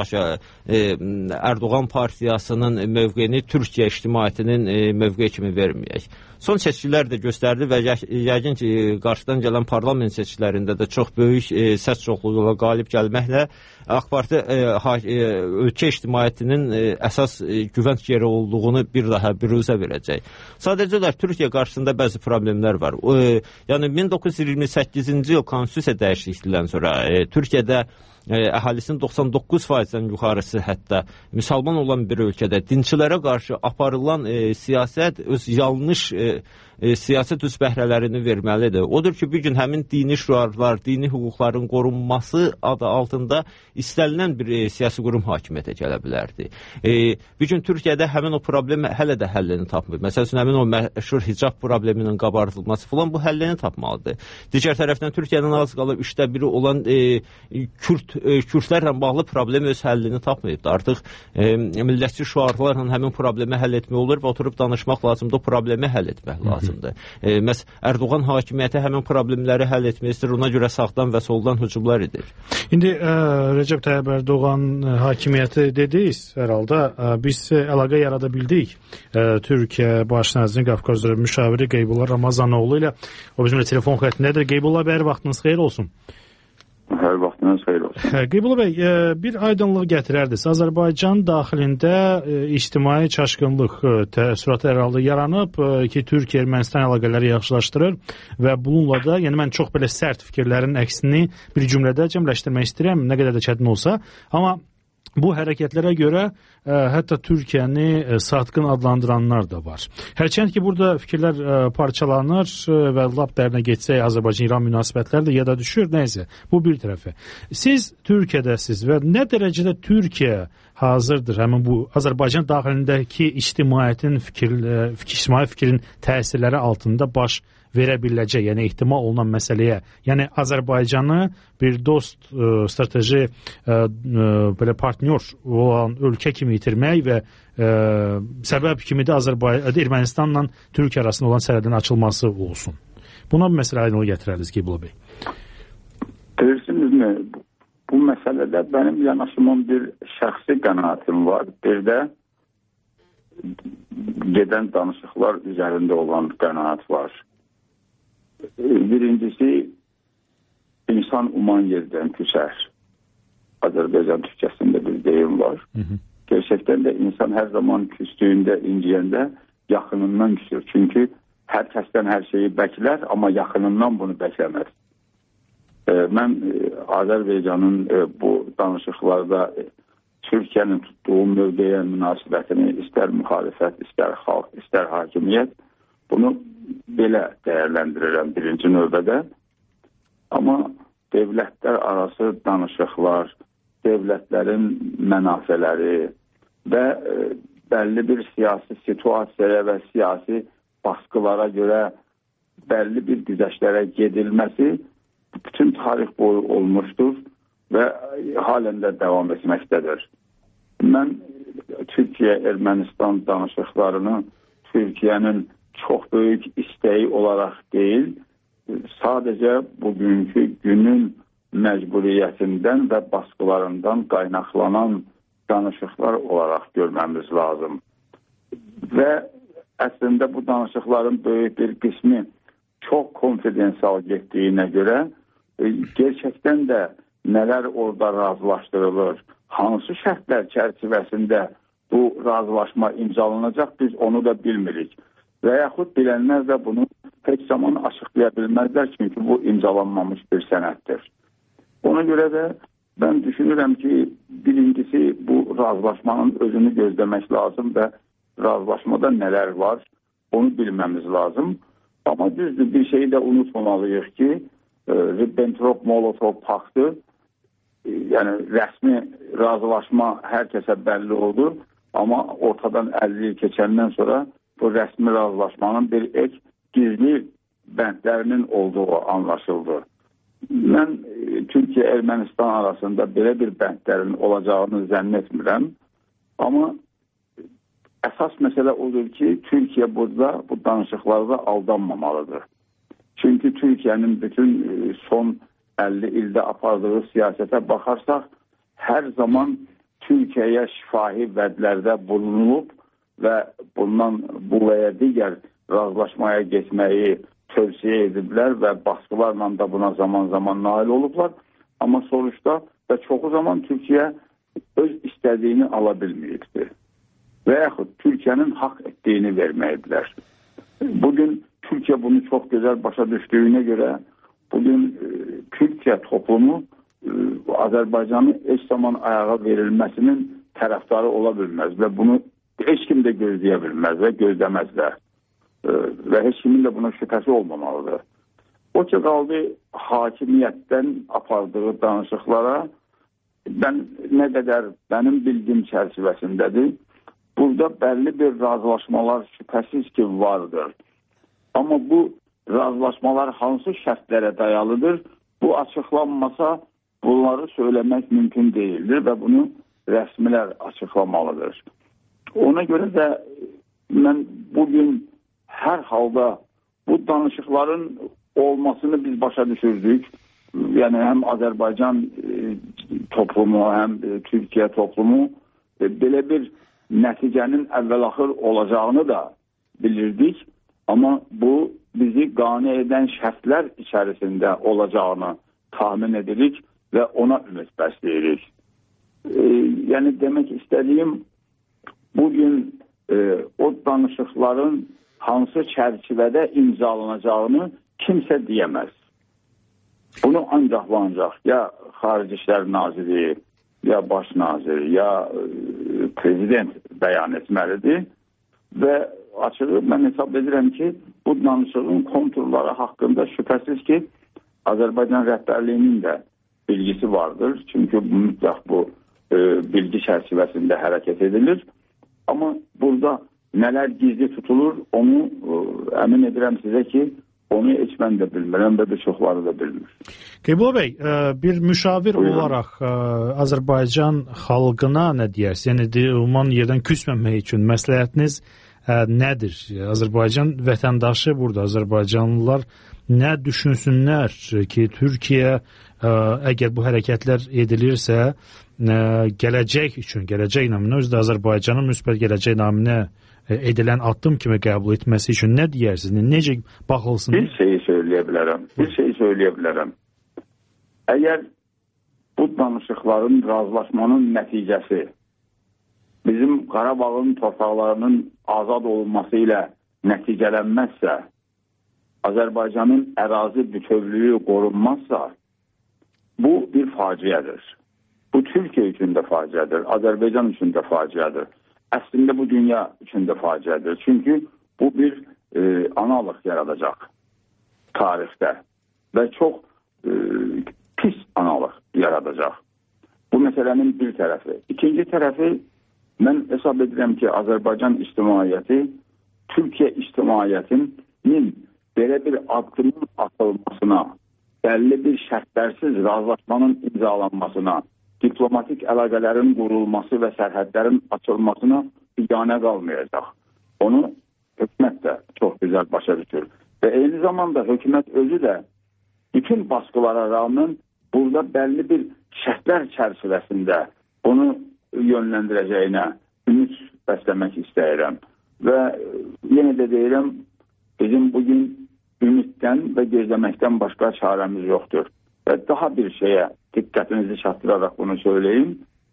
Erdoğan partiyasının mövqeyini Türkiyə ictimaiyyətinin mövqeyi kimi verməyək. Son seçkilər də göstərdi və yəqin ki, qarşıdan gələn parlament seçkilərində də çox böyük səs çoxluğuyla qalib gəlməklə AK Parti ölkə ictimaiyyətinin əsas güvənc yeri olduğunu bir daha büruzə verəcək. Sadəcə olaraq Türkiyə qarşısında bəzi problemlər var. Yəni 1928-ci il konstitusiya dəyişikliyindən sonra Türkiyədə əhalisinin 99%-dən yuxarısı hətta müsəlman olan bir ölkədə dinçilərə qarşı aparılan siyasət öz yanlış siyasət üz bəhrələrini verməlidir. Odur ki, bir gün həmin dini şüarlar, dini hüquqların qorunması adı altında istənilən bir siyasi qurum hakimiyyətə gələ bilərdi. Bir gün Türkiyədə həmin o problem hələ də həllini tapmır. Məsəl üçün, həmin o məşhur hicab probleminin qabardılması falan bu həllini tapmalıdır. Digər tərəfdən Türkiyənin az qalıb 1/3 olan Kürdlərlə bağlı problem öz həllini tapmayıbdır. Artıq millətçi şüarlarla həmin problemi həll etmək olur və oturub danışmaq lazımdır, o problemi həll etmək lazımdır. Məhz Erdoğan hakimiyyəti həmin problemləri həll etmək istəyir, ona görə sağdan və soldan hücumlar edir. İndi Recep Tayyip Erdoğan hakimiyyəti dediniz, hər halda biz əlaqə yarada bildik. Türkiyə Baş Nazirinin Qafqaz üzrə müşaviri Qeybullah Ramazanoğlu ilə o bizimlə telefon xəttindədir. Qeybullah bəy, hər vaxtınız xeyir olsun. Hər vaxtınız xeyir olsun. Qeybullah bəy, bir aydınlıq gətirərdiniz. Azərbaycan daxilində ictimai çaşqınlıq təəssüratı hər halda yaranıb ki, Türkiyə-Ermənistan əlaqələri yaxşılaşdırır və bununla da, yəni mən çox belə sərt fikirlərin əksini bir cümlədə cəmləşdirmək istəyirəm, nə qədər də çətin olsa, amma bu hərəkətlərə görə hətta Türkiyəni satqın adlandıranlar da var. Hərçənd ki, burada fikirlər parçalanır və lap dərinə getsək Azərbaycan-İran münasibətləri də yada düşür, nəysə, bu bir tərəfə. Siz Türkiyədəsiz və nə dərəcədə Türkiyə hazırdır həmin bu Azərbaycan daxilindəki ictimaiyyətin ictimai fikrin təsirləri altında baş verə biləcək, yəni ehtimal olunan məsələyə, yəni Azərbaycanı bir dost, strateji belə partnyor olan ölkə kimi itirmək və səbəb kimi də Ermənistanla Türkiyə arasında olan sərhədin açılması olsun. Buna bir məsələ aydınlıq gətirərdiniz Qeybullah bəy. Deyirsinizmi, bu məsələdə mənim yanaşımın bir şəxsi qənaətim var, bir də gedən danışıqlar üzərində olan qənaət var. Birincisi, insan uman yerdən küsər. Azərbaycan Türkçəsində bir deyim var. Gerçəkdən də insan hər zaman küstüyündə, inciyəndə yaxınından küsür. Çünki hər kəsdən hər şeyi bəklər, amma yaxınından bunu bəkləməz. Mən Azərbaycanın bu danışıqlarda Türkiyənin tutduğu mövqeyə münasibətini istər müxalifət, istər xalq, istər hakimiyyət, bunu belə dəyərləndirirəm birinci növbədə. Amma dövlətlər arası danışıqlar, dövlətlərin mənafələri və bəlli bir siyasi situasiyaya və siyasi baskılara görə bəlli bir güzəştlərə gedilməsi bütün tarix boyu olmuşdur və halen də davam etməkdədir. Mən Türkiyə-Ermənistan danışıqlarını Türkiyənin çox böyük istəyi olaraq deyil, sadəcə bugünkü günün məcburiyyətindən və baskılarından qaynaqlanan danışıqlar olaraq görməmiz lazım. Və əslində bu danışıqların böyük bir qismi çox konfidensial getdiyinə görə gerçəkdən də nələr orada razılaşdırılır, hansı şərtlər çərçivəsində bu razılaşma imzalanacaq, biz onu da bilmirik. Və yaxud bilənlər də bunu heç zaman açıqlaya bilməzlər, çünki bu imzalanmamış bir sənəddir. Ona görə də mən düşünürəm ki, birincisi bu razılaşmanın özünü gözləmək lazım və razılaşmada nələr var, onu bilməmiz lazım. Amma düzdür, bir şeyi də unutmamalıyıq ki, Ribbentrop-Molotov paktı, yəni rəsmi razılaşma hər kəsə bəlli oldu, amma ortadan 50 il keçəndən sonra bu rəsmi razılaşmanın bir ek gizli bəndlərinin olduğu anlaşıldı. Mən Türkiyə-Ermənistan arasında belə bir bəndlərin olacağını zənn etmirəm, amma əsas məsələ odur ki, Türkiyə burada bu danışıqlarda aldanmamalıdır. Çünki Türkiyənin bütün son 50 ildə apardığı siyasətə baxarsaq, hər zaman Türkiyəyə şifahi vədlərdə bulunulub və bundan bu və ya digər razılaşmaya geçməyi tövsiyə ediblər və baskılarla da buna zaman-zaman nail olublar. Amma sonuçta və çoxu zaman Türkiyə öz istədiyini ala bilməyibdir. Və yaxud Türkiyənin haqq etdiyini verməyiblər. Bugün Türkiyə bunu çox gözəl başa düşdüyünə görə bugün Türkiyə toplumu Azərbaycanın heç zaman ayağa verilməsinin tərəfdarı ola bilməz və bunu heç kim də gözləyə bilməz və gözləməzlər. Və heç kimin də buna şübhəsi olmamalıdır. O ki qaldı hakimiyyətdən apardığı danışıqlara, nə qədər mənim bilgim çərçivəsindədir, burada bəlli bir razılaşmalar şübhəsiz ki vardır. Amma bu razılaşmalar hansı şərtlərə dayalıdır, bu açıqlanmasa bunları söyləmək mümkün deyildir və bunu rəsmilər açıqlamalıdır. Ona görə də mən bugün hər halda bu danışıqların olmasını biz başa düşürdük. Yəni həm Azərbaycan toplumu, həm Türkiyə toplumu belə bir nəticənin əvvəl-axır olacağını da bilirdik. Amma bu bizi qane edən şərtlər içərisində olacağını tahmin edirik və ona ümid bəsləyirik. Yəni demək istədiyim, bugün o danışıqların hansı çərçivədə imzalanacağını kimsə deyəməz. Bunu ancaq və ancaq ya Xarici İşlər Naziri, ya Baş Naziri, ya Prezident bəyan etməlidir və açığı mən hesab edirəm ki, bu danışığın konturları haqqında şübhəsiz ki, Azərbaycan rəhbərliyinin də bilgisi vardır. Çünki mütləq bu bilgi çərçivəsində hərəkət edilir. Amma burada nələr gizli tutulur, onu əmin edirəm sizə ki, onu heç mən də bilmirəm və bir çoxları da bilmir. Qeybulla bəy, bir müşavir olaraq Azərbaycan xalqına nə deyərsiniz? Yəni, ümman yerdən küsməmək üçün məsləhətiniz nədir? Azərbaycan vətəndaşı burada, Azərbaycanlılar nə düşünsünlər ki, Türkiyə əgər bu hərəkətlər edilirsə, gələcək üçün, gələcək naminə, özü də Azərbaycanın müsbət gələcək naminə edilən addım kimi qəbul etməsi üçün nə deyərsiniz? Necə baxılsın? Bir şeyi söyləyə bilərəm. Əgər bu danışıqların, razılaşmanın nəticəsi bizim Qarabağın torpaqlarının azad olunması ilə nəticələnməzsə, Azərbaycanın ərazi bütövlüyü qorunmazsa, bu bir faciədir. Bu Türkiyə üçün də faciədir, Azərbaycan üçün də faciədir. Əslində bu dünya üçün də faciədir. Çünki bu bir analıq yaradacaq tarixdə və çox pis analıq yaradacaq. Bu məsələnin bir tərəfi. İkinci tərəfi, mən hesab edirəm ki, Azərbaycan ictimaiyyəti Türkiyə ictimaiyyətinin belə bir addımın atılmasına, bəlli bir şərtlərsiz razılaşmanın imzalanmasına diplomatik əlaqələrin qurulması və sərhədlərin açılmasına biganə qalmayacaq. Onu hökumət də çox gözəl başa düşür. Və eyni zamanda hökumət özü də bütün baskılara rağmen burada bəlli bir şərtlər çərçivəsində onu yönləndirəcəyinə ümid bəsləmək istəyirəm. Və yenə də deyirəm, bizim bugün ümiddən və gözləməkdən başqa çarəmiz yoxdur. Və daha bir şeyə diqqətinizi çatdıraraq bunu söyleyeyim.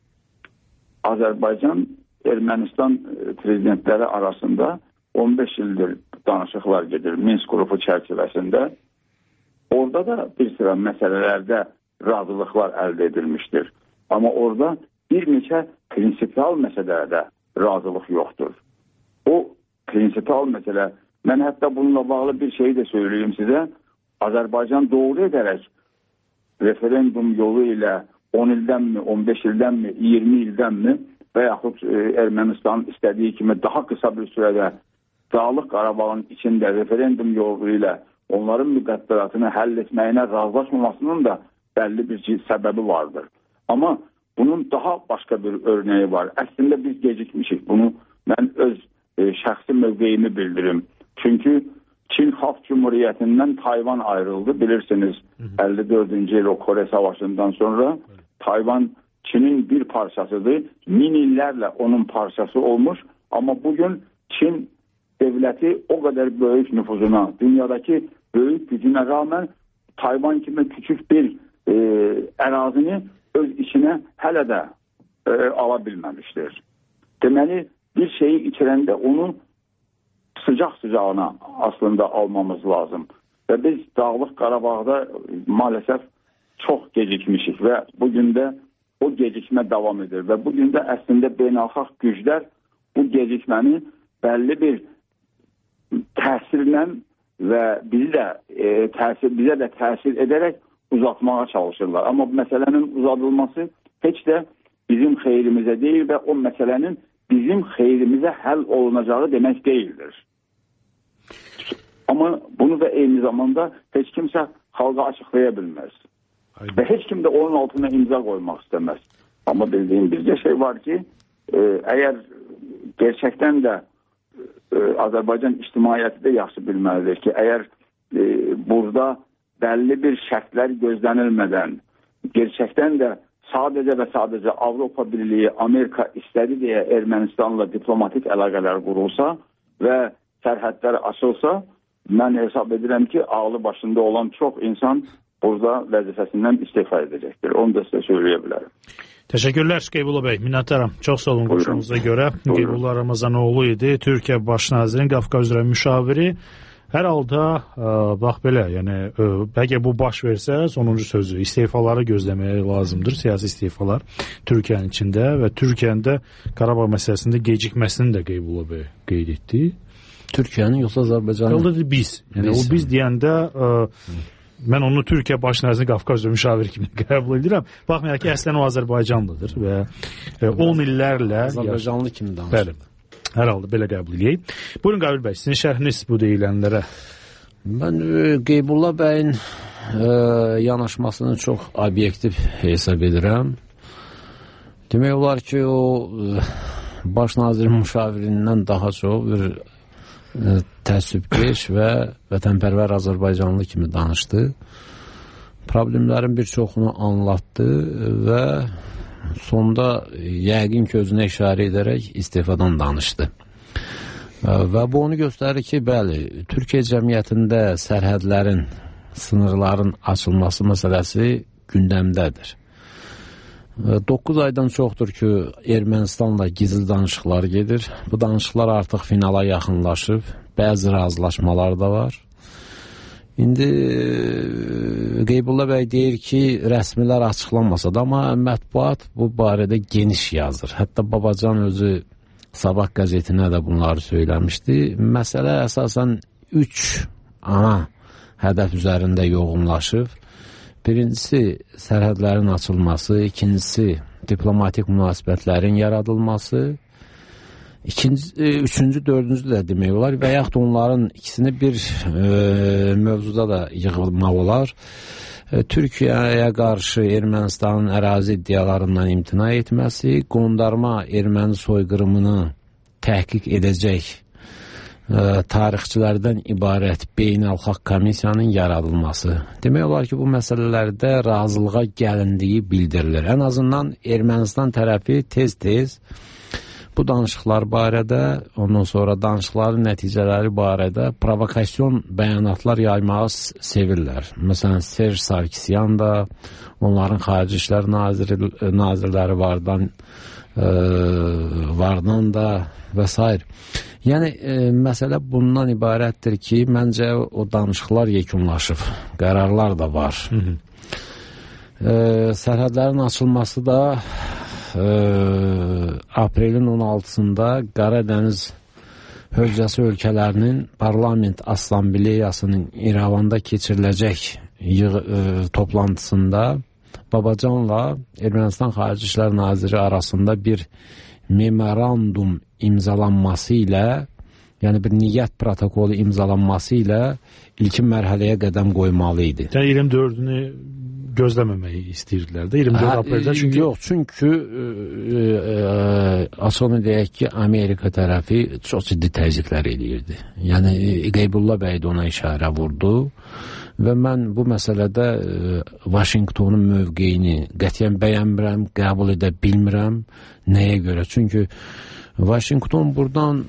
Azərbaycan, Ermənistan prezidentləri arasında 15 ildir danışıqlar gedir Minsk qrupu çərçivəsində. Orada da bir sıra məsələlərdə razılıqlar əldə edilmişdir. Amma orada bir neçə prinsipal məsələlərdə razılıq yoxdur. O prinsipal məsələ, mən hətta bununla bağlı bir şey də söyleyeyim sizə. Azərbaycan doğru edərək referendum yolu ilə 10 ildənmi, 15 ildənmi, 20 ildənmi və yaxud Ermənistan istədiyi kimi daha qısa bir sürədə Dağlıq Qarabağın içində referendum yolu ilə onların müqəddəratını həll etməyinə razılaşmamasının da bəlli bir səbəbi vardır. Amma bunun daha başqa bir örneği var. Əslində biz gecikmişik. Bunu mən öz şəxsi mövqeyimi bildirim. Çünki Çin Xalq Cumhuriyyətindən Tayvan ayrıldı. Bilirsiniz 54-cü il o Kore Savaşı'ndan sonra Tayvan Çin'in bir parçasıdır. Min illərlə onun parçası olmuş. Amma bugün Çin devləti o qədər böyük nüfuzuna, dünyadaki böyük gücünə rağmen Tayvan kimi küçük bir ərazini öz içine hələ də ala bilməmişdir. Deməli, bir şeyi içirəndə onu sıcaq-sıcağına aslında almamız lazım. Və biz Dağlıq Qarabağda maalesef çox gecikmişik və bugün də o gecikmə davam edir. Və bugün də əslində beynəlxalq güclər bu gecikməni bəlli bir təsirlə və bizə də təsir edərək uzatmağa çalışırlar. Amma bu məsələnin uzadılması heç də bizim xeyrimizə deyil və o məsələnin bizim xeyrimizə həll olunacağı demək deyildir. Amma bunu da eyni zamanda heç kimsə xalqa açıqlaya bilməz. Aynen. Və heç kim də onun altına imza qoymaq istəməz. Amma bildiyim bircə şey var ki, əgər gerçəkdən də Azərbaycan ictimaiyyəti də yaxşı bilməlidir ki, əgər burada bəlli bir şərtlər gözlənilmədən, gerçəkdən də sadəcə və sadəcə Avropa Birliyi, Amerika istədi deyə Ermənistanla diplomatik əlaqələr qurulsa və sərhədlər açılsa, mən hesab edirəm ki, ağlı başında olan çox insan burada vəzifəsindən istifa edəcəkdir. Onu da sizə söyləyə bilərəm. Təşəkkürlər Qeybullah bəy, minnətdaram. Çox sağ olun qoşumuza görə. Qeybullah Ramazanoğlu idi, Türkiyə Baş Nazirinin Qafqaz üzrə müşaviri. Hər halda, bax belə, yəni, bəlkə bu baş versə, sonuncu sözü, istifaları gözləməyə lazımdır, siyasi istifalar Türkiyənin içində və Türkiyənin də Qarabağ məsələsində gecikməsini də Qeybullah bəy qeyd etdi. Türkiyənin yoxsa Azərbaycanın? Yoxsa biz. Yəni, o biz deyəndə... Mən onu Türkiyə Baş Nazirinin Qafqaz üzrə müşavir kimi qəbul edirəm. Baxmayaraq ki, əslən o Azərbaycanlıdır və 10 illərlə... Azərbaycanlı kimi danışır. Bəli, hər halda belə qəbul edəyik. Buyurun Qabil bəy, sizin şərhiniz bu deyilənlərə. Mən Qeybullah bəyin yanaşmasını çox obyektiv hesab edirəm. Demək olar ki, o Baş Nazirin müşavirindən daha çox bir təəssübkeş və vətənpərvər Azərbaycanlı kimi danışdı. Problemlərin bir çoxunu anlattı və sonda yəqin ki, özünə işarə edərək istifadan danışdı. Və bu onu göstərir ki, bəli, Türkiyə cəmiyyətində sərhədlərin, sınırların açılması məsələsi gündəmdədir. 9 aydan çoxdur ki, Ermənistanla gizli danışıqlar gedir. Bu danışıqlar artıq finala yaxınlaşıb. Bəzi razılaşmalar da var. İndi Qeybullah bəy deyir ki, rəsmilər açıqlanmasa da, amma mətbuat bu barədə geniş yazır. Hətta Babacan özü Sabah qəzetinə də bunları söyləmişdi. Məsələ əsasən 3 ana hədəf üzərində yoğunlaşıb. Birincisi, sərhədlərin açılması, ikincisi, diplomatik münasibətlərin yaradılması, üçüncü, dördüncü də demək olar və yaxud onların ikisini bir mövzuda da yığılmaq olar. Türkiyəyə qarşı Ermənistanın ərazi iddialarından imtina etməsi, qondarma erməni soyqırımını təhqiq edəcək tarixçilərdən ibarət beynəlxalq komissiyanın yaradılması. Demək olar ki, bu məsələlərdə razılığa gəlindiyi bildirilir. Ən azından Ermənistan tərəfi tez-tez bu danışıqlar barədə, ondan sonra danışıqların nəticələri barədə provokasyon bəyanatlar yaymağı sevirlər. Məsələn, Serj Sarkisyan da, onların Xarici İşlər nazirləri Vardan da və s. Yəni, məsələ bundan ibarətdir ki, məncə o danışıqlar yekunlaşıb, qərarlar da var. Sərhədlərin açılması da aprelin 16-sında Qaradəniz hövzəsi ölkələrinin parlament assambleyasının İrəvanda keçiriləcək toplantısında Babacanla Ermənistan Xarici İşlər Naziri arasında bir memorandum imzalanması ilə, yəni bir niyyət protokolu imzalanması ilə ilkin mərhələyə qədəm qoymalı idi. Yəni 24-ünü gözləməməyi istəyirdilər də 24 apreldə çünki... Yox, çünki açığını deyək ki, Amerika tərəfi çox ciddi təzyiqlər eləyirdi. Yəni Qeybullah bəy də ona işarə vurdu və mən bu məsələdə Vaşinqtonun mövqeyini qətiyyən bəyənmirəm, qəbul edə bilmirəm. Nəyə görə? Çünki Vaşinqton buradan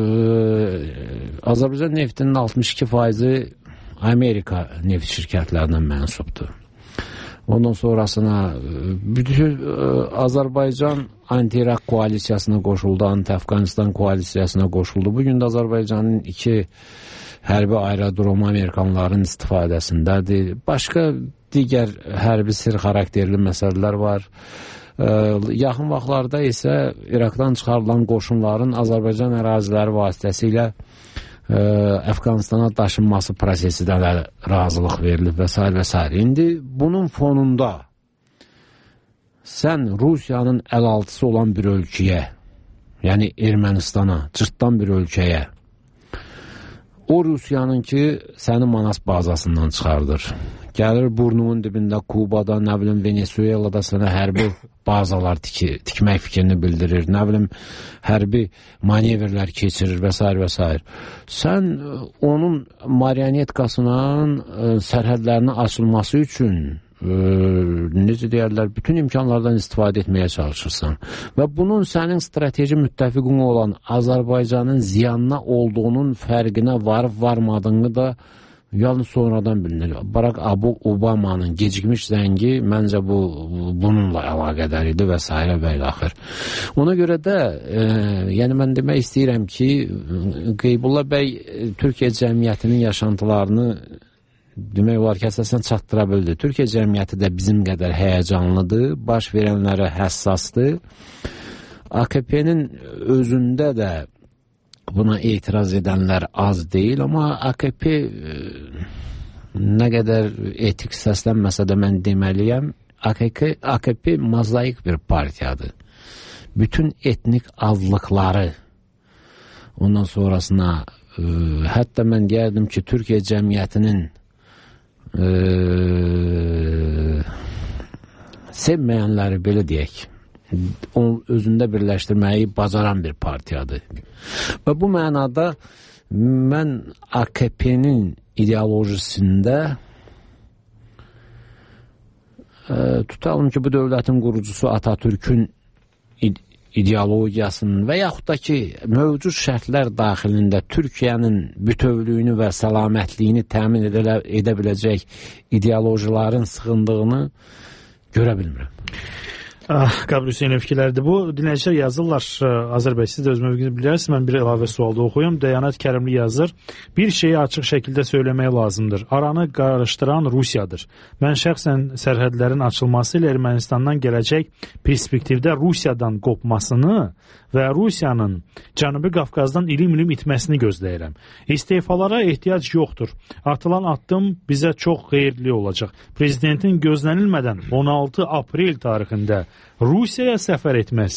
Azərbaycan neftinin 62% Amerika neft şirkətlərindən mənsubdur. Ondan sonrasına bütün Azərbaycan anti-İraq koalisiyasına qoşuldu, anti-Əfqanistan koalisiyasına qoşuldu. Bugün də Azərbaycanın iki hərbi aerodromu Amerikanların istifadəsindədir. Başqa digər hərbi sir xarakterli məsələlər var. Yaxın vaxtlarda isə İraqdan çıxarılan qoşunların Azərbaycan əraziləri vasitəsilə Əfqanistana daşınması prosesidə də razılıq verilib və s. və s. İndi bunun fonunda sən Rusiyanın əlaltısı olan bir ölkəyə, yəni Ermənistana, cırtdan bir ölkəyə, o Rusiyanın ki, səni Manas bazasından çıxardır. Gəlir burnumun dibində Kubada, nə bilim Venezuelada sənə hərbi bazalar tikmək fikrini bildirir, nə bilim hərbi manevrlər keçirir və s. və s. Sən onun marionetkasının sərhədlərinin açılması üçün necə deyərlər, bütün imkanlardan istifadə etməyə çalışırsan və bunun sənin strateji müttəfiqin olan Azərbaycanın ziyanına olduğunun fərqinə varıb-varmadığını da yalnız sonradan bilinir. Barack Obama'nın gecikmiş zəngi məncə bununla əlaqədar idi və s. və ilaxır. Ona görə də yəni mən demək istəyirəm ki, Qeybullah bəy Türkiyə cəmiyyətinin yaşantılarını demək olar ki, əsasən çatdıra bildi. Türkiyə cəmiyyəti də bizim qədər həyəcanlıdır, baş verənlərə həssasdır. AKP-nin özündə də buna etiraz edənlər az deyil, amma AKP nə qədər etik səslənməsə də mən deməliyəm, AKP mozaik bir partiyadır. Bütün etnik azlıqları, ondan sonrasına hətta mən deyərdim ki, Türkiyə cəmiyyətinin sevməyənləri, belə deyək, onun özündə birləşdirməyi bacaran bir partiyadır. Və bu mənada mən AKP-nin ideolojisində tutalım ki, bu dövlətin qurucusu Atatürk'ün ideologiyasının və yaxud da ki, mövcud şərtlər daxilində Türkiyənin bütövlüyünü və səlamətliyini təmin edə biləcək ideolojilərin sığındığını görə bilmirəm. Qəbul Hüseynin fikirlərdir. Bu dinləyicilər yazırlar. Azərbaycan, siz də öz mövqeyinizi bilirsiniz. Mən bir əlavə sualda oxuyum. Dəyanət Kərimli yazır. Bir şeyi açıq şəkildə söyləmək lazımdır. Aranı qarışdıran Rusiyadır. Mən şəxsən sərhədlərin açılması ilə Ermənistandan gələcək perspektivdə Rusiyadan qopmasını və Rusiyanın Cənubi Qafqazdan ilim-ilim itməsini gözləyirəm. İstefalara ehtiyac yoxdur. Atılan addım bizə çox xeyirli olacaq. Prezidentin gözlənilmədən 16 aprel tarixində Rusiyaya səfər etməsi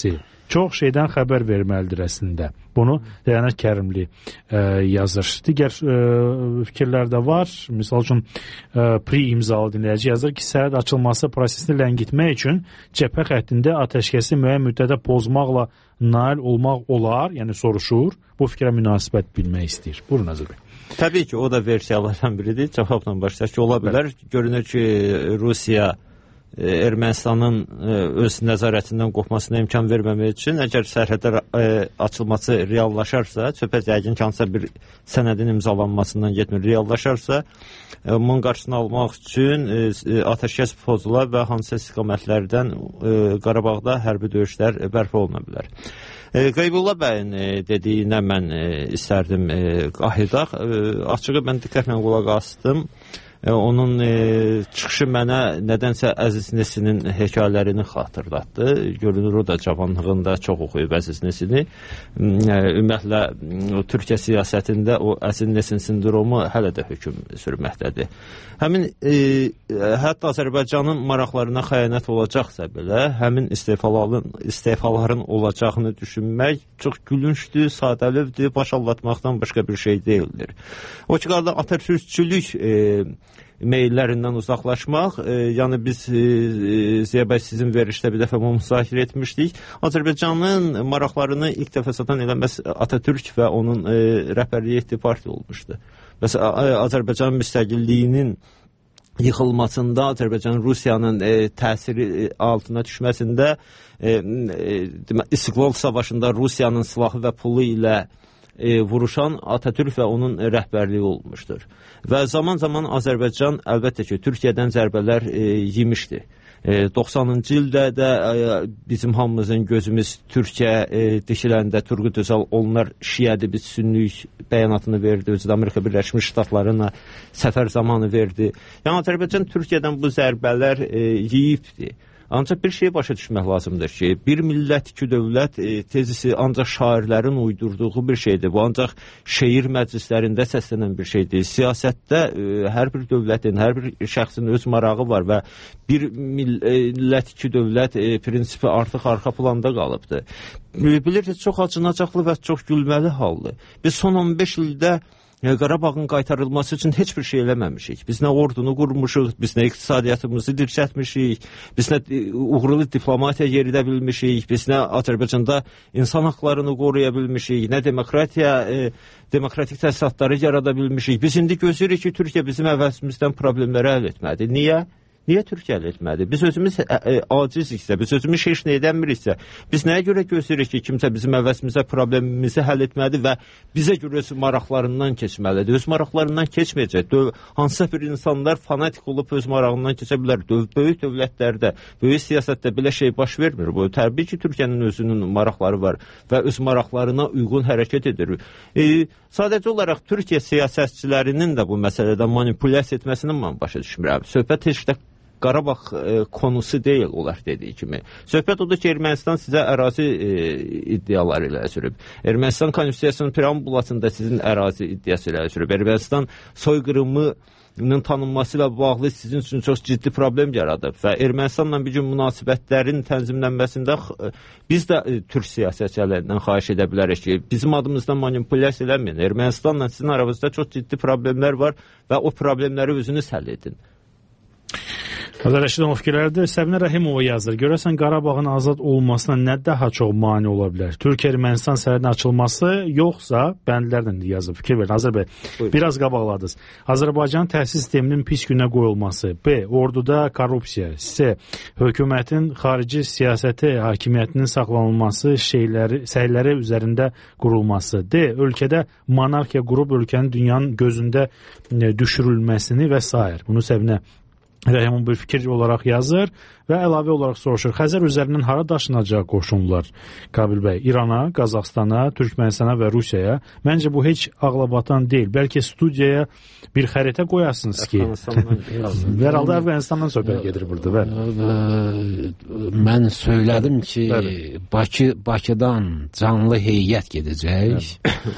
çox şeydən xəbər verməlidir əslində. Bunu Rəyanət Kərimli yazır. Digər fikirlər də var. Misal üçün Pri imzalı dinləyici yazır ki, sərhəd açılması prosesini ləngitmək üçün cəbhə xəttində atəşkəsi müəyyən müddətə pozmaqla nail olmaq olar, yəni soruşur. Bu fikrə münasibət bilmək istəyir. Buyurun Azər bəy. Təbii ki, o da versiyalardan biridir. Cavabla başlayaq ki, ola bilər. Görünür ki, Rusiya Ermənistanın öz nəzarətindən qopmasına imkan verməmək üçün əgər sərhədlər açılması reallaşarsa, söhbət yəqin ki, hansısa bir sənədin imzalanmasından getmir, reallaşarsa, bunun qarşısını almaq üçün atəşkəs pozula və hansısa istiqamətlərdən Qarabağda hərbi döyüşlər bərpa oluna bilər. Qeybullah bəyin dediyinə mən istərdim qahidaq. Açığı mən diqqətlə qulaq asdım. Onun çıxışı mənə nədənsə Əziz Nesinin hekayələrini xatırlatdı. Görünür, o da cavanlığında çox oxuyub Əziz Nesini. Ümumiyyətlə, Türkiyə siyasətində o Əziz Nesin sindromu hələ də hökm sürməkdədir. Həmin, hətta Azərbaycanın maraqlarına xəyanət olacaqsa belə, həmin istefaların olacağını düşünmək çox gülüncdür, sadəlivdir, baş allatmaqdan başqa bir şey deyildir. O ki, qaldı Atatürkçülük meyllərindən uzaqlaşmaq, yəni biz Ziyabəy sizin verişdə bir dəfə bunu müzakirə etmişdik. Azərbaycanın maraqlarını ilk dəfə satan eləməz Atatürk və onun rəhbərliyi etdiyi partiya olmuşdu. Məsələn, Azərbaycanın müstəqilliyinin yıxılmasında, Azərbaycanın Rusiyanın təsiri altına düşməsində, İstiqlal Savaşında Rusiyanın silahı və pulu ilə vuruşan Atatürk və onun rəhbərliyi olmuşdur. Və zaman-zaman Azərbaycan əlbəttə ki, Türkiyədən zərbələr yemişdi. 90-cı ildə də bizim hamımızın gözümüz Türkiyə dikiləndə Turqut Özal onlar şiədir, biz sünniyik bəyanatını verdi, özü də Amerika Birləşmiş Ştatlarına səfər zamanı verdi. Yəni Azərbaycan Türkiyədən bu zərbələr yeyibdir. Ancaq bir şey başa düşmək lazımdır ki, bir millət, iki dövlət tezisi ancaq şairlərin uydurduğu bir şeydir. Bu ancaq şeir məclislərində səslənən bir şeydir. Siyasətdə hər bir dövlətin, hər bir şəxsin öz marağı var və bir millət, iki dövlət prinsipi artıq arxa planda qalıbdır. Bilirsiniz, çox acınacaqlı və çox gülməli haldır. Biz son 15 ildə Qarabağın qaytarılması üçün heç bir şey eləməmişik. Biz nə ordunu qurmuşuq, biz nə iqtisadiyyatımızı dirçətmişik, biz nə uğurlu diplomatiya yeridə bilmişik, biz nə Azərbaycanda insan haqlarını qoruya bilmişik, nə demokratik təsisatları yarada bilmişik. Biz indi gözləyirik ki, Türkiyə bizim əvvəlsimizdən problemləri həll etmədi. Niyə? Niyə Türkiyə həll etmədi? Biz özümüz aciziksə, biz özümüz heç nə edəmiriksə, biz nəyə görə gözləyirik ki, kimsə bizim əvəzimizə problemimizi həll etmədi və bizə görə öz maraqlarından keçməlidir. Öz maraqlarından keçməyəcək. Hansısa bir insanlar fanatik olub öz marağından keçə bilər. Böyük dövlətlərdə, böyük siyasətdə belə şey baş vermir. Bu, təbii ki, Türkiyənin özünün maraqları var və öz maraqlarına uyğun hərəkət edir. Sadəcə olaraq Türkiyə siyasətçilərinin də bu məsələdə manipulyasiya etməsini mən başa düşmürəm. Söhbət heç də Qarabağ konusu deyil, olar dediyi kimi. Söhbət odur ki, Ermənistan sizə ərazi iddiaları ilə sürüb. Ermənistan konstitusiyasının preambulasında sizin ərazi iddiası ilə sürüb. Ermənistan soyqırımının tanınması ilə bağlı sizin üçün çox ciddi problem yaradıb və Ermənistanla bir gün münasibətlərin tənzimlənməsində biz də türk siyasətçilərindən xahiş edə bilərik ki, bizim adımızdan manipulyasiya eləməyin. Ermənistanla sizin aranızda çox ciddi problemlər var və o problemləri özünüz həll edin. Azər Rəşidov fikirlərdə Səbinə Rəhimova yazır. Görəsən Qarabağın azad olmasına nə daha çox mane ola bilər? Türkiyə-Ermənistan sərhədinin açılması yoxsa bəndlərdən yazıb. Fikir verin Azər bəy. Biraz qabaqladınız. Azərbaycan təhsil sisteminin pis günə qoyulması. B. Orduda korrupsiya. C. Hökumətin xarici siyasəti hakimiyyətinin saxlanılması, səyləri üzərində qurulması. D. Ölkədə monarxiya qurub ölkənin dünyanın gözündə düşürülməsini və s. Bunu Səbinə Rəhimov bir fikir olaraq yazır və əlavə olaraq soruşur. Xəzər üzərindən hara daşınacaq qoşunlar Qabil bəy? İrana, Qazaxstana, Türkmənistana və Rusiyaya. Məncə bu heç ağlabatan deyil. Bəlkə studiyaya bir xəritə qoyasınız ki, herhalde Əfqanistandan söhbət gedir burada. Mən söylədim ki, Bakıdan canlı heyət gedəcək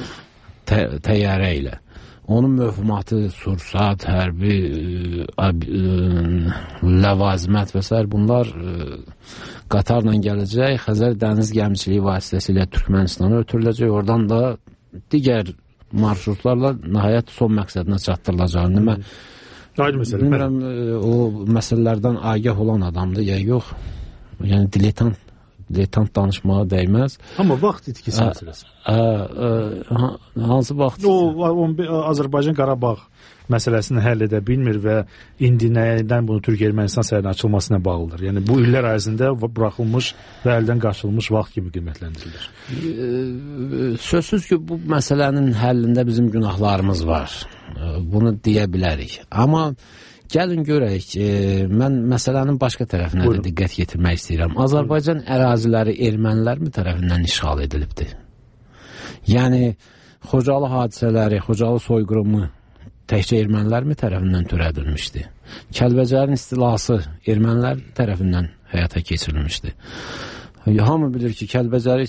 təyyarə ilə. Onun mövhumatı, sursat, hərbi, ləvazimət və s. bunlar qatarla gələcək, Xəzər dəniz gəmiçiliyi vasitəsilə Türkmənistana ötürüləcək, oradan da digər marşrutlarla nəhayət son məqsədinə çatdırılacaq. Bilmirəm, o məsələlərdən agah olan adamdır ya yox, yəni diletant danışmağa dəyməz. Amma vaxt itkisi məsələsi. Hansı vaxt? Azərbaycan Qarabağ məsələsini həll edə bilmir və indi nədən bunu Türkiyə-Ermənistan sərhədinin açılmasına bağlıdır. Yəni bu illər ərzində buraxılmış və əldən qaçırılmış vaxt kimi qiymətləndirilir. Sözsüz ki, bu məsələnin həllində bizim günahlarımız var. Bunu deyə bilərik. Amma gəlin görək, mən məsələnin başqa tərəfinə də diqqət yetirmək istəyirəm. Azərbaycan əraziləri ermənilər mi tərəfindən işğal edilibdir? Yəni, Xocalı hadisələri, Xocalı soyqırımı təkcə ermənilər mi tərəfindən törədilmişdi? Kəlbəcərin istilası ermənilər tərəfindən həyata keçirilmişdi. Hamı bilir ki, Kəlbəcəri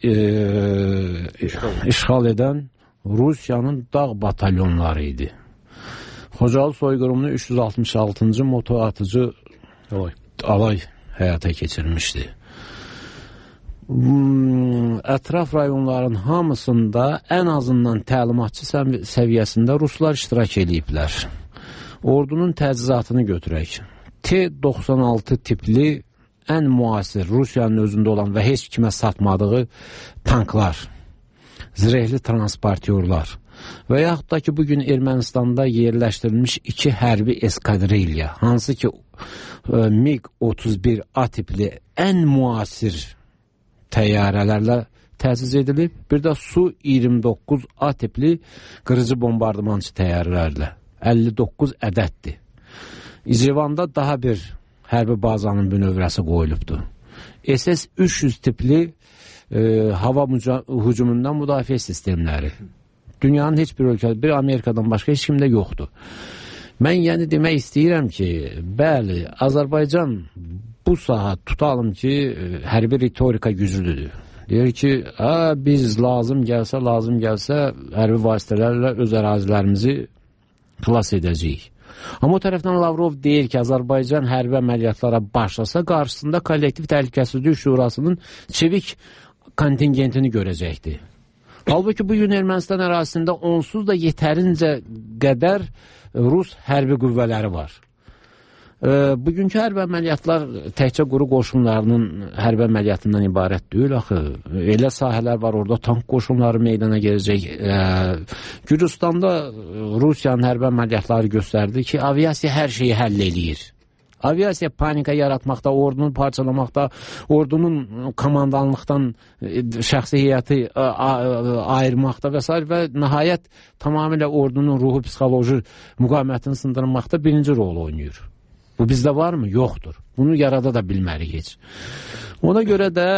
işğal edən Rusiyanın dağ batalyonları idi. Xocalı soyqırımını 366-cı motor atıcı alay həyata keçirmişdi. Ətraf rayonların hamısında ən azından təlimatçı səviyyəsində ruslar iştirak ediblər. Ordunun təchizatını götürək. T-96 tipli ən müasir Rusiyanın özündə olan və heç kimə satmadığı tanklar, zirehli transportyorlar və yaxud da ki, bugün Ermənistanda yerləşdirilmiş 2 hərbi eskadrilya, hansı ki MiG-31A tipli ən müasir təyyarələrlə təchiz edilib, bir də Su-29A tipli qırıcı bombardımançı təyyarələrlə 59 ədəddir. İcivanda daha bir hərbi bazanın bünövrəsi qoyulubdur. SS-300 tipli hava hücumundan müdafiə sistemləri. Dünyanın heç bir ölkədə, bir Amerikadan başqa heç kimdə yoxdur. Mən yəni demək istəyirəm ki, bəli, Azərbaycan bu saat tutalım ki, hərbi ritorika güclüdür. Deyir ki, biz lazım gəlsə hərbi vasitələrlə öz ərazilərimizi xilas edəcəyik. Amma o tərəfdən Lavrov deyir ki, Azərbaycan hərbi əməliyyatlara başlasa, qarşısında kollektiv təhlükəsizlik şurasının çevik kontingentini görəcəkdir. Halbuki bugün Ermənistan ərazisində onsuz da yetərincə qədər Rus hərbi qüvvələri var. Bugünkü hərbi əməliyyatlar təkcə quru qoşunlarının hərbi əməliyyatından ibarət deyil. Axı, elə sahələr var, orada tank qoşunları meydana gələcək. Gürcüstanda Rusiyanın hərbi əməliyyatları göstərdi ki, aviasiya hər şeyi həll eləyir. Aviasiya panika yaratmaqda, ordunu parçalamaqda, ordunun komandanlıqdan şəxsi heyəti ayırmaqda və s. və nəhayət tamamilə ordunun ruhu, psixoloji müqamətini sındırmaqda birinci rol oynayır. Bu bizdə varmı? Yoxdur. Bunu yarada da bilmərik heç. Ona görə də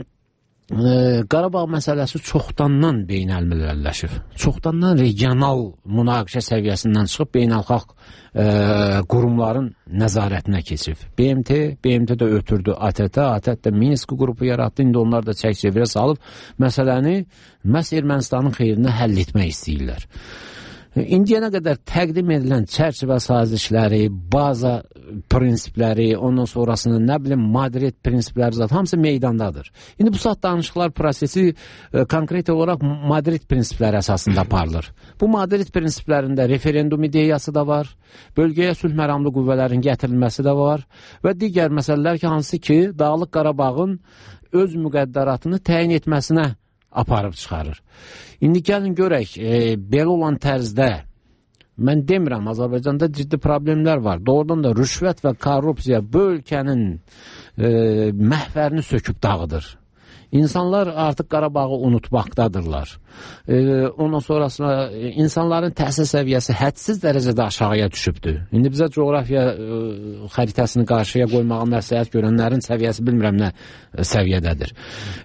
Qarabağ məsələsi çoxdandan beynəlmiləlləşib. Çoxdandan regional münaqişə səviyyəsindən çıxıb beynəlxalq qurumların nəzarətinə keçib. BMT də ötürdü ATƏT də Minsk qrupu yaratdı. İndi onlar da çək-çevirə salıb məsələni məhz Ermənistanın xeyrinə həll etmək istəyirlər. İndiyənə qədər təqdim edilən çərçivə sazişləri, baza prinsipləri, ondan sonrasında nə bilim Madrid prinsipləri zaten hamısı meydandadır. İndi bu saat danışıqlar prosesi konkret olaraq Madrid prinsipləri əsasında aparılır. Bu Madrid prinsiplərində referendum ideyası da var, bölgəyə sülh məramlı qüvvələrin gətirilməsi də var və digər məsələlər ki, hansı ki, Dağlıq Qarabağın öz müqəddəratını təyin etməsinə aparıb çıxarır. İndi gəlin görək, belə olan tərzdə mən demirəm, Azərbaycanda ciddi problemlər var. Doğrudan da rüşvət və korrupsiya bu ölkənin məhvərini söküb dağıdır. İnsanlar artıq Qarabağı unutmaqdadırlar. Ondan sonrasında insanların təhsil səviyyəsi hədsiz dərəcədə aşağıya düşübdür. İndi bizə coğrafiya xəritəsini qarşıya qoymağa məsləhət görənlərin səviyyəsi bilmirəm nə səviyyədədir.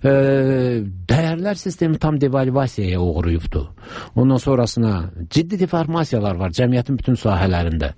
Dəyərlər sistemi tam devalvasiyaya uğrayıbdır. Ondan sonrasında ciddi deformasiyalar var cəmiyyətin bütün sahələrində.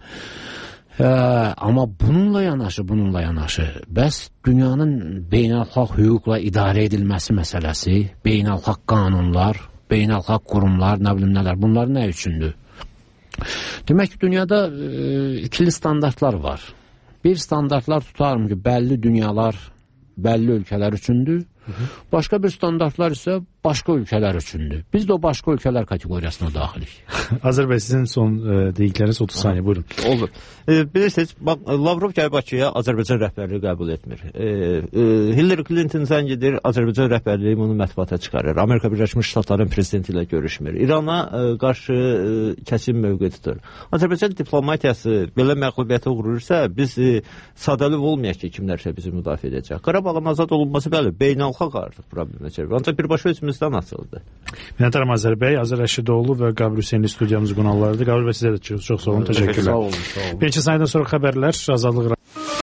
Amma bununla yanaşı, bəs dünyanın beynəlxalq hüquqla idarə edilməsi məsələsi, beynəlxalq qanunlar, beynəlxalq qurumlar, nə bilim nələr, bunlar nə üçündür? Demək ki, dünyada ikili standartlar var. Bir standartlar tutarım ki, bəlli dünyalar, bəlli ölkələr üçündür. Başqa bir standartlar isə başqa ölkələr üçündür. Biz də o başqa ölkələr kateqoriyasına daxilik. Azər bəy, sizin son dedikləriniz 30 saniyə, buyurun. Olur. Bilirsiniz, Lavrov gəlir Bakıya Azərbaycan rəhbərliyi qəbul etmir. Hillary Clinton zəng edir, Azərbaycan rəhbərliyi bunu mətbuata çıxarır. Amerika Birləşmiş Ştatlarının prezidenti ilə görüşmür. İrana qarşı kəsin mövqe tutur. Azərbaycan diplomatiyası belə məğlubiyyətə uğrayırsa, biz sadəlövh olmayaq ki, kimlərsə bizi müdafiə edəcək. Qarabağın azad olunması bəli, beynəlxalq artıq problemə çevrilir. Ancaq birbaşa özümüzdən asılıdır. Minnətdaram Azər bəy, Azər Rəşidoğlu və Qəbul Hüseynli studiyamızın qonaqlarıdır. Qəbul bəy, sizə də çox sağ olun, təşəkkürlər. Sağ olun. 5 saydan sonra xəbərlər, Azadlıq